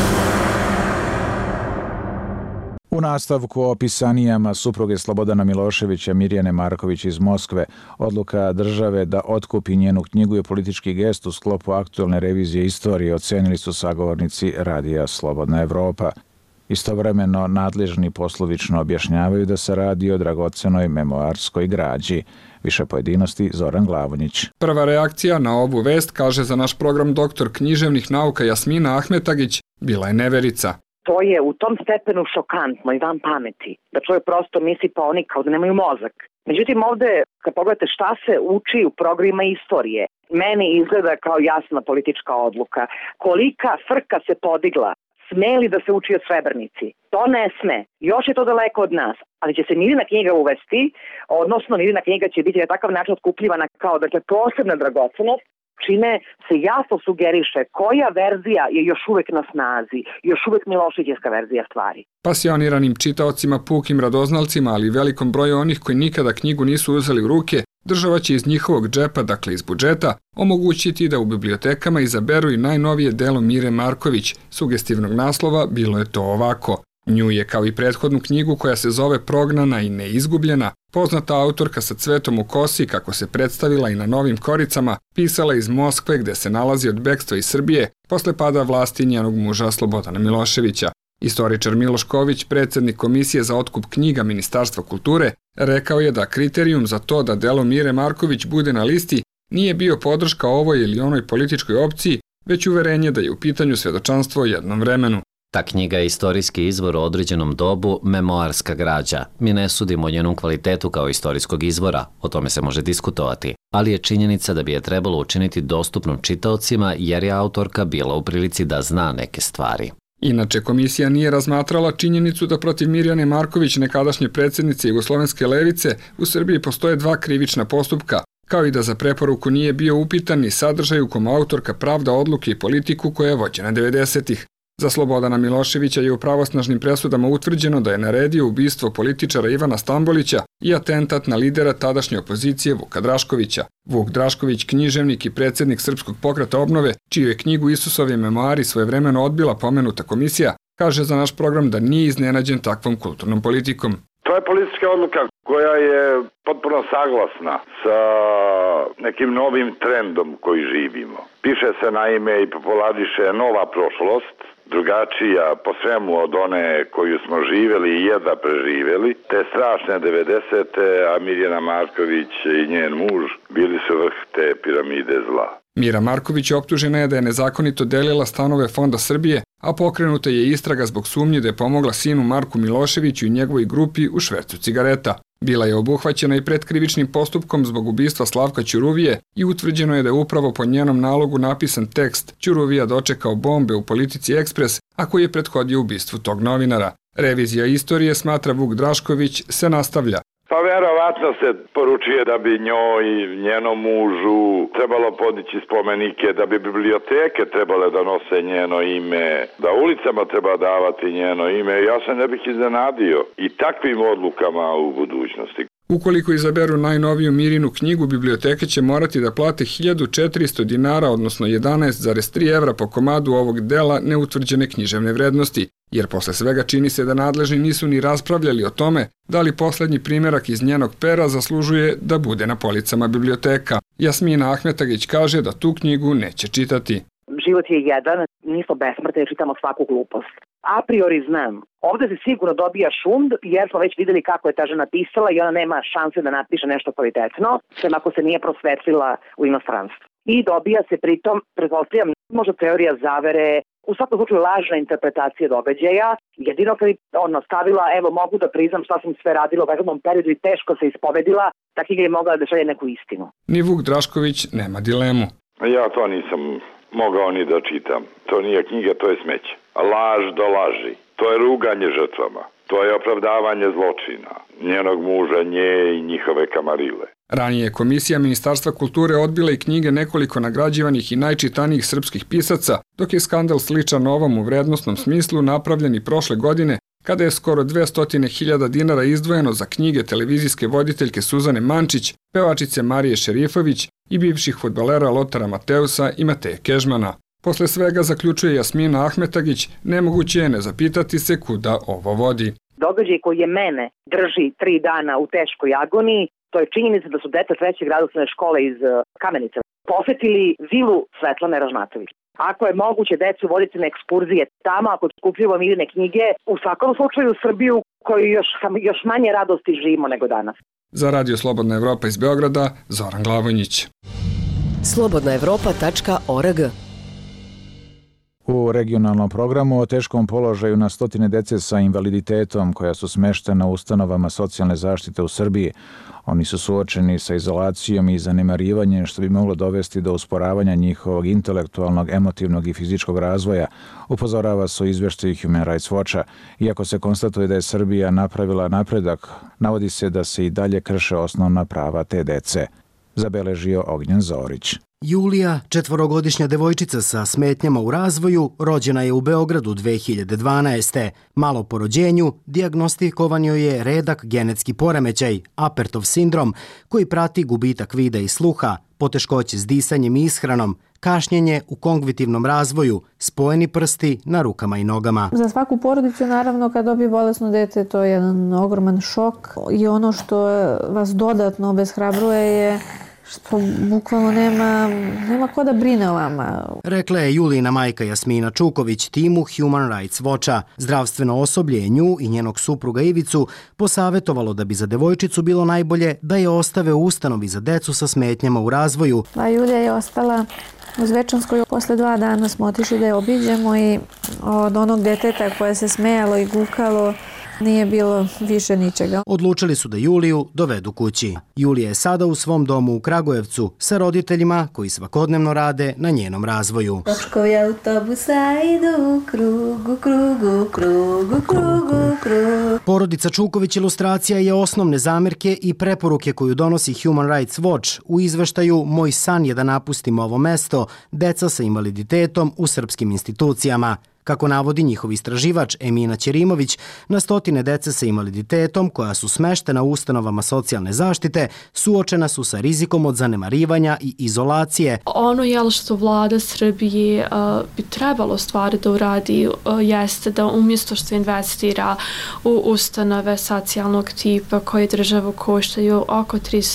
U nastavku o pisanijama supruge Slobodana Miloševića, Mirjane Marković iz Moskve, odluka države da otkupi njenu knjigu je politički gest u sklopu aktualne revizije istorije, ocenili su sagovornici radija Slobodna Evropa. Istovremeno, nadležni poslovično objašnjavaju da se radi o dragocenoj memoarskoj građi. Više pojedinosti Zoran Glavonjić. Prva reakcija na ovu vest, kaže za naš program doktor književnih nauka Jasmina Ahmetagić, bila je neverica. To je u tom stepenu šokantno i van pameti, da čovjek prosto misli pa oni kao da nemaju mozak. Međutim, ovde, kad pogledate šta se uči u programima istorije, meni izgleda kao jasna politička odluka. Kolika frka se podigla, sme li da se uči o Srebrenici? To ne sme. Još je to daleko od nas, ali će se Mirjana knjiga uvesti, odnosno Mirjana knjiga će biti na takav način otkupljivana kao posebna dragocenost, čime se jasno sugeriše koja verzija je još uvek na snazi, još uvek Miloševićevska verzija stvari. Pasioniranim čitaocima, pukim radoznalcima, ali i velikom broju onih koji nikada knjigu nisu uzeli u ruke, država će iz njihovog džepa, dakle iz budžeta, omogućiti da u bibliotekama izaberu i najnovije delo Mire Marković. Sugestivnog naslova bilo je to ovako. Nju je, kao i prethodnu knjigu koja se zove Prognana i neizgubljena, poznata autorka sa cvetom u kosi, kako se predstavila i na Novim koricama, pisala iz Moskve gde se nalazi od bekstva iz Srbije posle pada vlasti njenog muža Slobodana Miloševića. Istoričar Miloš Ković, predsjednik Komisije za otkup knjiga Ministarstva kulture, rekao je da kriterijum za to da delo Mire Marković bude na listi nije bio podrška ovoj ili onoj političkoj opciji, već uverenje da je u pitanju svedočanstvo o jednom vremenu. Ta knjiga je istorijski izvor u određenom dobu, memoarska građa. Mi ne sudimo o njenom kvalitetu kao istorijskog izvora, o tome se može diskutovati, ali je činjenica da bi je trebalo učiniti dostupnom čitaocima jer je autorka bila u prilici da zna neke stvari. Inače, komisija nije razmatrala činjenicu da protiv Mirjane Marković, nekadašnje predsjednice Jugoslovenske levice, u Srbiji postoje 2 krivična postupka, kao i da za preporuku nije bio upitan ni sadržaj u kom autorka pravda odluke i politiku koja je vođena 90-ih. Za Slobodana Miloševića je u pravosnažnim presudama utvrđeno da je naredio ubistvo političara Ivana Stambolića i atentat na lidera tadašnje opozicije Vuka Draškovića. Vuk Drašković, književnik i predsjednik Srpskog pokreta obnove, čiju je knjigu Isusovi memoari svojevremeno odbila pomenuta komisija, kaže za naš program da nije iznenađen takvom kulturnom politikom. To je politička odluka koja je potpuno saglasna sa nekim novim trendom koji živimo. Piše se naime i populariše nova prošlost, drugačija po svemu od one koju smo živeli i jedva preživeli. Te strašne 90. a Mirjana Marković i njen muž bili su vrh te piramide zla. Mira Marković optužena je da je nezakonito delila stanove Fonda Srbije, a pokrenuta je istraga zbog sumnje da je pomogla sinu Marku Miloševiću i njegovoj grupi u švercu cigareta. Bila je obuhvaćena i predkrivičnim postupkom zbog ubistva Slavka Ćuruvije i utvrđeno je da je upravo po njenom nalogu napisan tekst Ćuruvija dočekao bombe u Politici Ekspres, a koji je prethodio ubistvu tog novinara. Revizija istorije, smatra Vuk Drašković, se nastavlja. Pa verovatno se poručuje da bi njoj i njenom mužu trebalo podići spomenike, da bi biblioteke trebale da nose njeno ime, da ulicama treba davati njeno ime. Ja se ne bih iznenadio i takvim odlukama u budućnosti. Ukoliko izaberu najnoviju Mirinu knjigu, biblioteke će morati da plate 1400 dinara, odnosno 11,3 evra po komadu ovog dela neutvrđene književne vrednosti, jer posle svega čini se da nadležni nisu ni raspravljali o tome da li poslednji primerak iz njenog pera zaslužuje da bude na policama biblioteka. Jasmina Ahmetagić kaže da tu knjigu neće čitati. Život je jedan, nismo besmrtni, čitamo svaku glupost. A priori znam. Ovde se sigurno dobija šund, jer smo već videli kako je ta žena pisala i ona nema šanse da napiše nešto kvalitetno, sem ako se nije prosvetlila u inostranstvu. I dobija se pritom, pretpostavljam, možda teorija zavere, u svakom slučaju lažna interpretacija događaja. Jedino kad je ona stavila, evo mogu da priznam šta sam sve radila u prethodnom periodu i teško se ispovedila, tako je mogla da šalje neku istinu. Ni Vuk Drašković nema dilemu. Ja to nisam mogao ni da čitam. To nije knjiga, to je smeće. Laž do laži. To je ruganje žrtvama. To je opravdavanje zločina. Njenog muža, nje i njihove kamarile. Ranije je Komisija Ministarstva kulture odbila i knjige nekoliko nagrađivanih i najčitanijih srpskih pisaca, dok je skandal sličan ovom u vrednostnom smislu napravljen i prošle godine, kada je skoro 200.000 dinara izdvojeno za knjige televizijske voditeljke Suzane Mančić, pevačice Marije Šerifović i bivših fudbalera Lotara Mateusa i Mateje Kežmana. Posle svega, zaključuje Jasmina Ahmetagić, nemoguće je ne zapitati se kuda ovo vodi. Događaj koji je mene drži 3 dana u teškoj agoniji, to je činjenica da su deca trećeg grada osnovne škole iz Kamenice posetili vilu Svetlane Ražnatović. Ako je moguće decu voditi na ekskurzije tamo, ako skupljamo Mirine knjige, u svakom slučaju Srbiju koju još manje radosti živimo nego danas. Za Radio Slobodna Evropa iz Beograda, Zoran Glavonjić. slobodnaevropa.org. U regionalnom programu o teškom položaju na stotine dece sa invaliditetom koja su smeštena u ustanovama socijalne zaštite u Srbiji. Oni su suočeni sa izolacijom i zanemarivanjem što bi moglo dovesti do usporavanja njihovog intelektualnog, emotivnog i fizičkog razvoja, upozorava se u izveštaju Human Rights Watcha. Iako se konstatuje da je Srbija napravila napredak, navodi se da se i dalje krše osnovna prava te dece. Zabeležio Ognjen Zorić. Julija, 4-godišnja devojčica sa smetnjama u razvoju, rođena je u Beogradu 2012. Malo po rođenju dijagnostikovan joj je redak genetski poremećaj, Apertov sindrom, koji prati gubitak vida i sluha, poteškoće s disanjem i ishranom, kašnjenje u kognitivnom razvoju, spojeni prsti na rukama i nogama. Za svaku porodicu, naravno, kad dobije bolesno dete, to je jedan ogroman šok i ono što vas dodatno obeshrabruje je što bukvalno nema ko da brine o vama. Rekla je Julijina majka Jasmina Čuković timu Human Rights Watcha. Zdravstveno osoblje je nju i njenog supruga Ivicu posavetovalo da bi za devojčicu bilo najbolje da je ostave u ustanovi za decu sa smetnjama u razvoju. A Julija je ostala u Zvečanskoj. Posle 2 dana smo otišli da je obiđemo i od onog deteta koje se smejalo i gukalo nije bilo više ničega. Odlučili su da Juliju dovedu kući. Julija je sada u svom domu u Kragujevcu sa roditeljima koji svakodnevno rade na njenom razvoju. Točkovi autobusa idu u krugu. Porodica Čuković ilustracija je osnovne zamerke i preporuke koju donosi Human Rights Watch u izveštaju Moj san je da napustimo ovo mesto, deca sa invaliditetom u srpskim institucijama. Kako navodi njihov istraživač Emina Ćerimović, na stotine dece sa invaliditetom koja su smeštena u ustanovama socijalne zaštite suočena su sa rizikom od zanemarivanja i izolacije. Ono što vlada Srbije bi trebalo stvari da uradi jeste da umjesto što investira u ustanove socijalnog tipa koje državu koštaju oko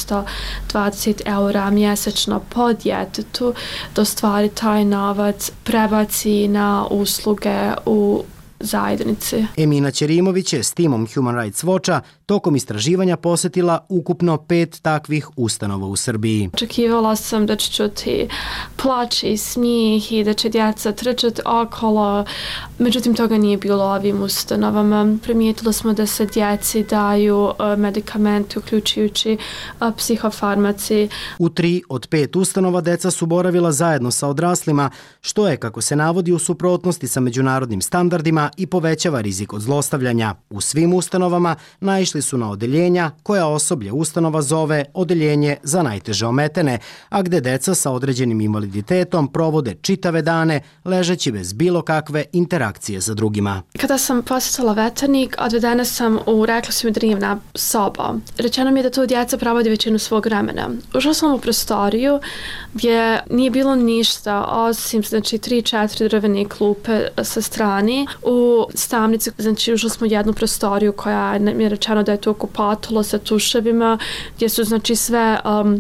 320 eura mjesečno po djetetu, da stvari taj novac prebaci na usluge u zajednici. Emina Ćerimović je s timom Human Rights Watcha tokom istraživanja posetila ukupno 5 takvih ustanova u Srbiji. Očekivala sam da ću čuti plač i smijeh i da će djeca trčati okolo, međutim toga nije bilo u ovim ustanovama. Primijetili smo da se djeci daju medikamenti, uključujući psihofarmaci. U 3 od 5 ustanova deca su boravila zajedno sa odraslima, što je, kako se navodi, u suprotnosti sa međunarodnim standardima i povećava rizik od zlostavljanja. U svim ustanovama naišli su na odeljenja koja osoblje ustanova zove odeljenje za najteže ometene, a gde deca sa određenim invaliditetom provode čitave dane ležeći bez bilo kakve interakcije sa drugima. Kada sam posjetila veternik, odvedena sam u, rekla su mi, drivna soba. Rečeno mi je da tu djeca provodi većinu svog vremena. Ušla sam u prostoriju gdje nije bilo ništa osim 3-4 drvene klupe sa strani. U stavnici, ušli smo u jednu prostoriju koja nam je rečeno da je to kupatilo sa tuševima, gdje su sve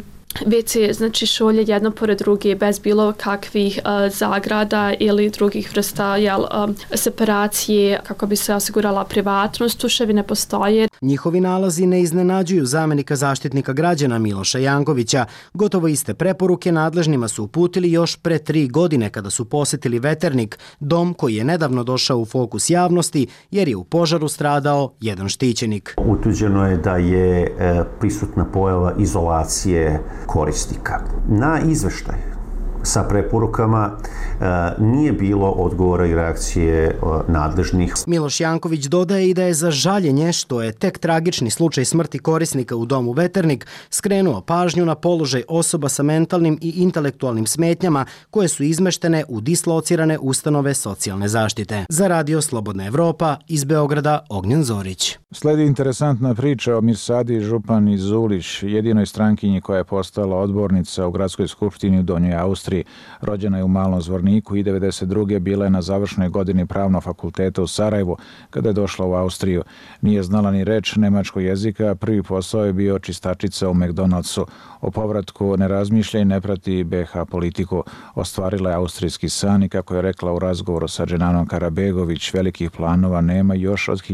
WC, šolje jedno pored druge bez bilo kakvih zagrada ili drugih vrsta separacije kako bi se osigurala privatnost. Tuševi ne postoje. Njihovi nalazi ne iznenađuju zamenika zaštitnika građana Miloša Jankovića. Gotovo iste preporuke nadležnima su uputili još pre 3 godine kada su posetili Veternik, dom koji je nedavno došao u fokus javnosti jer je u požaru stradao jedan štićenik. Utvrđeno je da je prisutna pojava izolacije korisnika. Na izveštaj sa preporukama nije bilo odgovora i reakcije nadležnih. Miloš Janković dodaje i da je za žaljenje što je tek tragični slučaj smrti korisnika u domu Veternik skrenuo pažnju na položaj osoba sa mentalnim i intelektualnim smetnjama koje su izmeštene u dislocirane ustanove socijalne zaštite. Za Radio Slobodna Evropa iz Beograda, Ognjen Zorić. Sledi interesantna priča o Mirsadi Župani Zulić, jedinoj strankinji koja je postala odbornica u gradskoj skupštini u Donjoj Austriji. Rođena je u Malom Zvorniku i 1992. bila je na završnoj godini Pravnog fakulteta u Sarajevu kada je došla u Austriju. Nije znala ni reč nemačkog jezika, prvi posao je bio čistačica u McDonald'su. O povratku ne razmišlja i ne prati BH politiku. Ostvarila je austrijski san i, kako je rekla u razgovoru sa Dženanom Karabegović, velikih planova nema još od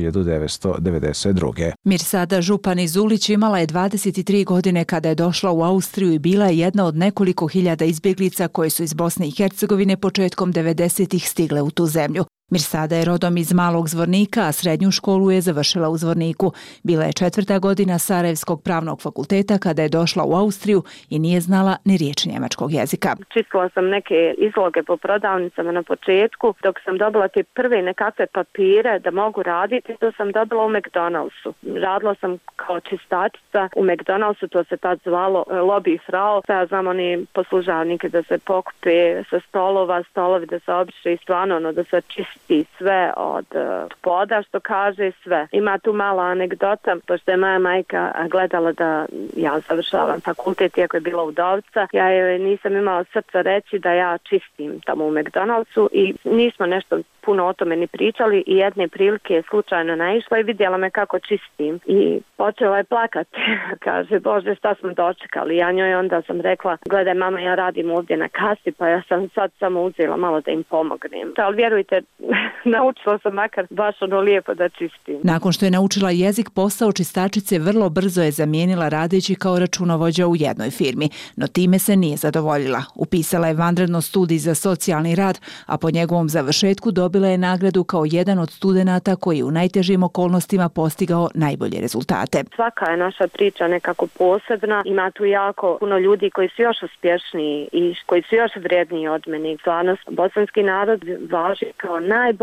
1992. Mirsada Župani Zulić imala je 23 godine kada je došla u Austriju i bila je jedna od nekoliko hiljada izbjeglica koje su iz Bosne i Hercegovine početkom 90-ih stigle u tu zemlju. Mirsada je rodom iz Malog Zvornika, a srednju školu je završila u Zvorniku. Bila je 4. godina Sarajevskog pravnog fakulteta kada je došla u Austriju i nije znala ni riječ njemačkog jezika. Čistila sam neke izloge po prodavnicama na početku. Dok sam dobila te prve nekakve papire da mogu raditi, to sam dobila u McDonald'su. Radila sam kao čistačica u McDonald'su, to se tad zvalo lobby frau. Sada znam oni poslužavnike da se pokupe sa stolovi da se obriše i stvarno da se čisti sve od poda, što kaže sve. Ima tu mala anegdota, pošto je moja majka gledala da ja završavam fakultet, iako je bila udovca, ja joj nisam imala srca reći da ja čistim tamo u McDonald'su i nismo nešto puno o tome ni pričali i jedne prilike je slučajno naišla i vidjela me kako čistim i počela je plakati. Kaže, Bože, šta smo dočekali? Ja njoj onda sam rekla, gledaj mama, ja radim ovdje na kasi, pa ja sam sad samo uzela malo da im pomognem. Ali vjerujte, naučila sam makar baš ono lijepo da čistim. Nakon što je naučila jezik, posao čistačice vrlo brzo je zamijenila radeći kao računovođa u jednoj firmi, no time se nije zadovoljila. Upisala je vanredno studij za socijalni rad, a po njegovom završetku dobila je nagradu kao jedan od studenata koji je u najtežim okolnostima postigao najbolje rezultate. Svaka je naša priča nekako posebna. Ima tu jako puno ljudi koji su još uspješniji i koji su još vrijedniji od mene. Stvarno, bosanski narod važi kao najbolje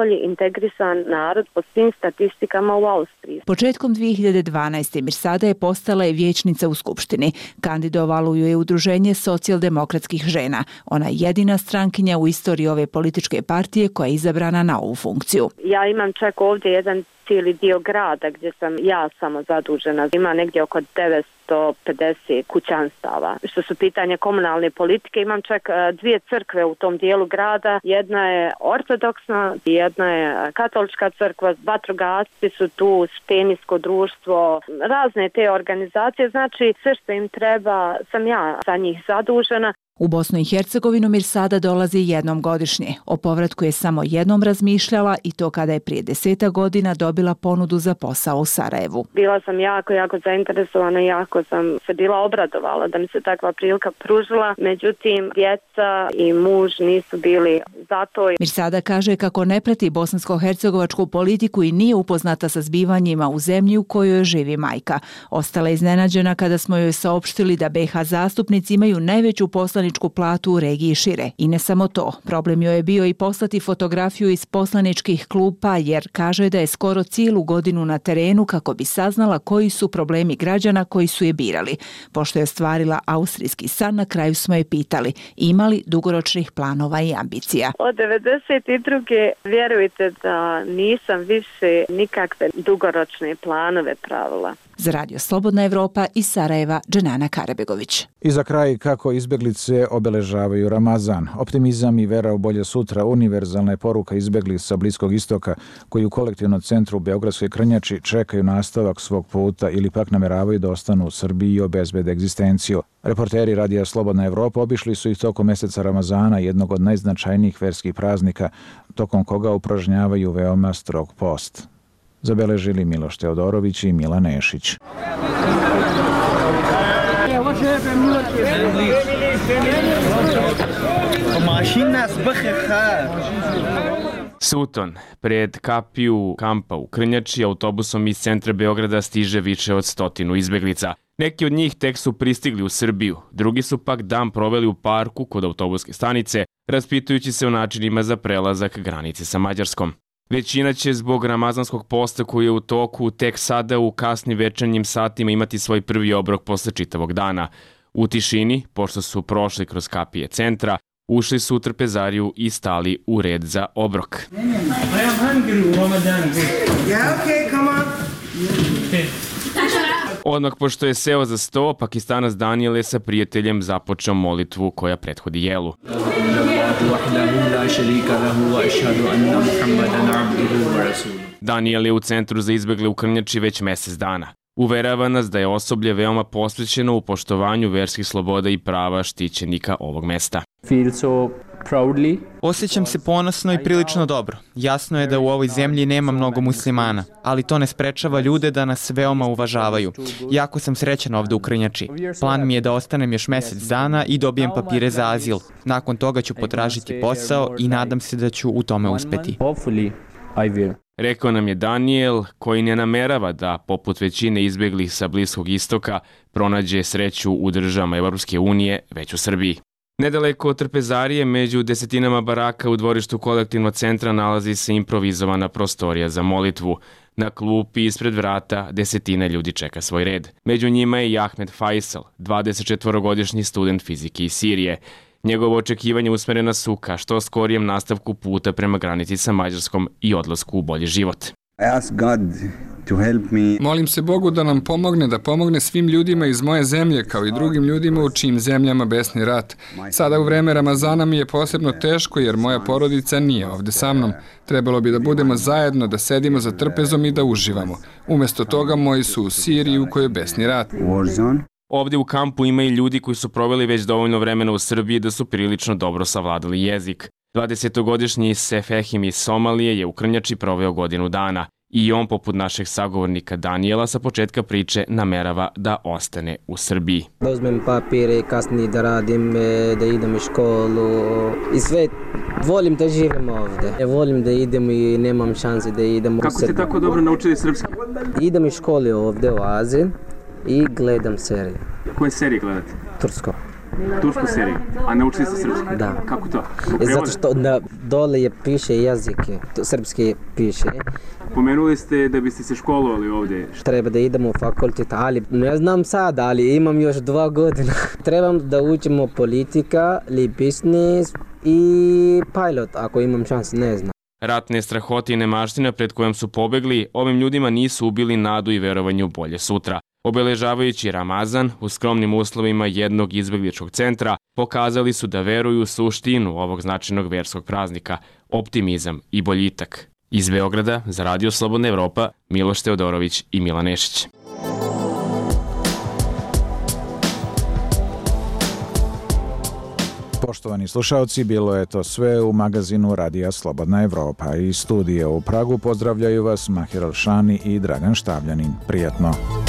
najbolji integrisan narod po svim statistikama u Austriji. Početkom 2012. Mirsada je postala i vijećnica u Skupštini. Kandidovalo ju je Udruženje socijaldemokratskih žena. Ona je jedina strankinja u istoriji ove političke partije koja je izabrana na ovu funkciju. Ja imam čak ovdje jedan cijeli dio grada gdje sam ja samo zadužena. Ima negdje oko 950 kućanstava. Što su pitanje komunalne politike, imam čak 2 crkve u tom dijelu grada. Jedna je ortodoksna, jedna je katolička crkva, vatrogasci su tu, stenijsko društvo, razne te organizacije. Znači, sve što im treba sam ja za njih zadužena. U Bosnu i Hercegovinu Mirsada dolazi jednom godišnje. O povratku je samo jednom razmišljala i to kada je prije 10 godina dobila ponudu za posao u Sarajevu. Bila sam jako zainteresovana, jako sam se bila obradovala da mi se takva prilika pružila. Međutim, djeca i muž nisu bili za to. Mirsada kaže kako ne prati bosansko-hercegovačku politiku i nije upoznata sa zbivanjima u zemlji u kojoj živi majka. Ostala je iznenađena kada smo joj saopštili da BiH zastupnici imaju najveću poslaničku platu u regiji šire. I ne samo to, problem joj je bio i poslati fotografiju iz poslaničkih klupa jer kaže da je skoro cijelu godinu na terenu kako bi saznala koji su problemi građana koji su je birali. Pošto je ostvarila austrijski san, na kraju smo je pitali ima li dugoročnih planova i ambicija. Od 92. vjerujte da nisam više nikakve dugoročne planove pravila. Za Radio Slobodna Evropa iz Sarajeva, Dženana Karabegović. I za kraj, kako izbjeglice obeležavaju Ramazan. Optimizam i vera u bolje sutra, univerzalna je poruka izbjeglih sa Bliskog istoka, koji u kolektivnom centru u Beogradskoj Krnjači čekaju nastavak svog puta ili pak nameravaju da ostanu u Srbiji i obezbede egzistenciju. Reporteri Radija Slobodna Evropa obišli su ih tokom mjeseca Ramazana, jednog od najznačajnijih verskih praznika, tokom koga upražnjavaju veoma strog post. Zabeležili Miloš Teodorović i Milan Nešić. Suton, pred kapiju kampa u Krnjači, autobusom iz centra Beograda stiže više od 100 izbeglica. Neki od njih tek su pristigli u Srbiju, drugi su pak dan proveli u parku kod autobuske stanice, raspitujući se o načinima za prelazak granice sa Mađarskom. Većina će zbog ramazanskog posta koji je u toku tek sada u kasnim večernjim satima imati svoj prvi obrok posle čitavog dana. U tišini, pošto su prošli kroz kapije centra, ušli su u trpezariju i stali u red za obrok. Odmah pošto je seo za sto, Pakistanac Daniel je sa prijateljem započeo molitvu koja prethodi jelu. Daniel je u centru za izbegle u Krnjači već mjesec dana. Uverava nas da je osoblje veoma posvećeno u poštovanju verskih sloboda i prava štićenika ovog mesta. Osjećam se ponosno i prilično dobro. Jasno je da u ovoj zemlji nema mnogo muslimana, ali to ne sprečava ljude da nas veoma uvažavaju. Jako sam srećan ovdje u Krnjači. Plan mi je da ostanem još mjesec dana i dobijem papire za azil. Nakon toga ću potražiti posao i nadam se da ću u tome uspeti. Rekao nam je Daniel, koji ne namerava da, poput većine izbeglih sa Bliskog istoka, pronađe sreću u državama Evropske unije, već u Srbiji. Nedaleko od trpezarije, među desetinama baraka u dvorištu kolektivnog centra nalazi se improvizovana prostorija za molitvu. Na klupi ispred vrata desetine ljudi čeka svoj red. Među njima je i Ahmed Faisal, 24-godišnji student fizike iz Sirije. Njegovo očekivanje usmerena su ka što skorijem nastavku puta prema granici sa Mađarskom i odlasku u bolji život. Molim se Bogu da nam pomogne, da pomogne svim ljudima iz moje zemlje, kao i drugim ljudima u čijim zemljama besni rat. Sada u vreme Ramazana mi je posebno teško jer moja porodica nije ovdje sa mnom. Trebalo bi da budemo zajedno, da sedimo za trpezom i da uživamo. Umjesto toga moji su u Siriji u kojoj je besni rat. Ovdje u kampu ima i ljudi koji su proveli već dovoljno vremena u Srbiji da su prilično dobro savladali jezik. 20-godišnji Sefehim iz Somalije je u Krnjači proveo godinu dana. I on, poput našeg sagovornika Daniela, sa početka priče namerava da ostane u Srbiji. Da uzmem papire, kasnije da radim, da idem u školu i sve. Volim da živim ovdje. Volim da idem i nemam šanse da idem u Srbiju. Kako ste tako dobro naučili srpski? Idem u školi ovdje u Aziji i gledam serije. Koje serije gledate? Tursko. Tursku seriju, a naučili ste srpski? Da. Kako to? Zato što dole je piše jezike, srpski piše. Pomenuli ste da biste se školovali ovdje. Treba da idemo u fakultet, ali ne znam sad, ali imam još 2 godine. Trebam da učimo politika, ili biznis i pilot, ako imam šanse, ne znam. Ratne strahote i nemaština pred kojom su pobegli, ovim ljudima nisu ubili nadu i verovanje u bolje sutra. Obeležavajući Ramazan u skromnim uslovima jednog izbegličkog centra, pokazali su da veruju u suštinu ovog značajnog verskog praznika, optimizam i boljitak. Iz Beograda za Radio Slobodna Evropa, Miloš Teodorović i Milan Nešić. Poštovani slušaoci, bilo je to sve u magazinu Radija Slobodna Evropa. Iz studija u Pragu pozdravljaju vas Mahir Alšani i Dragan Štavljanin. Prijatno.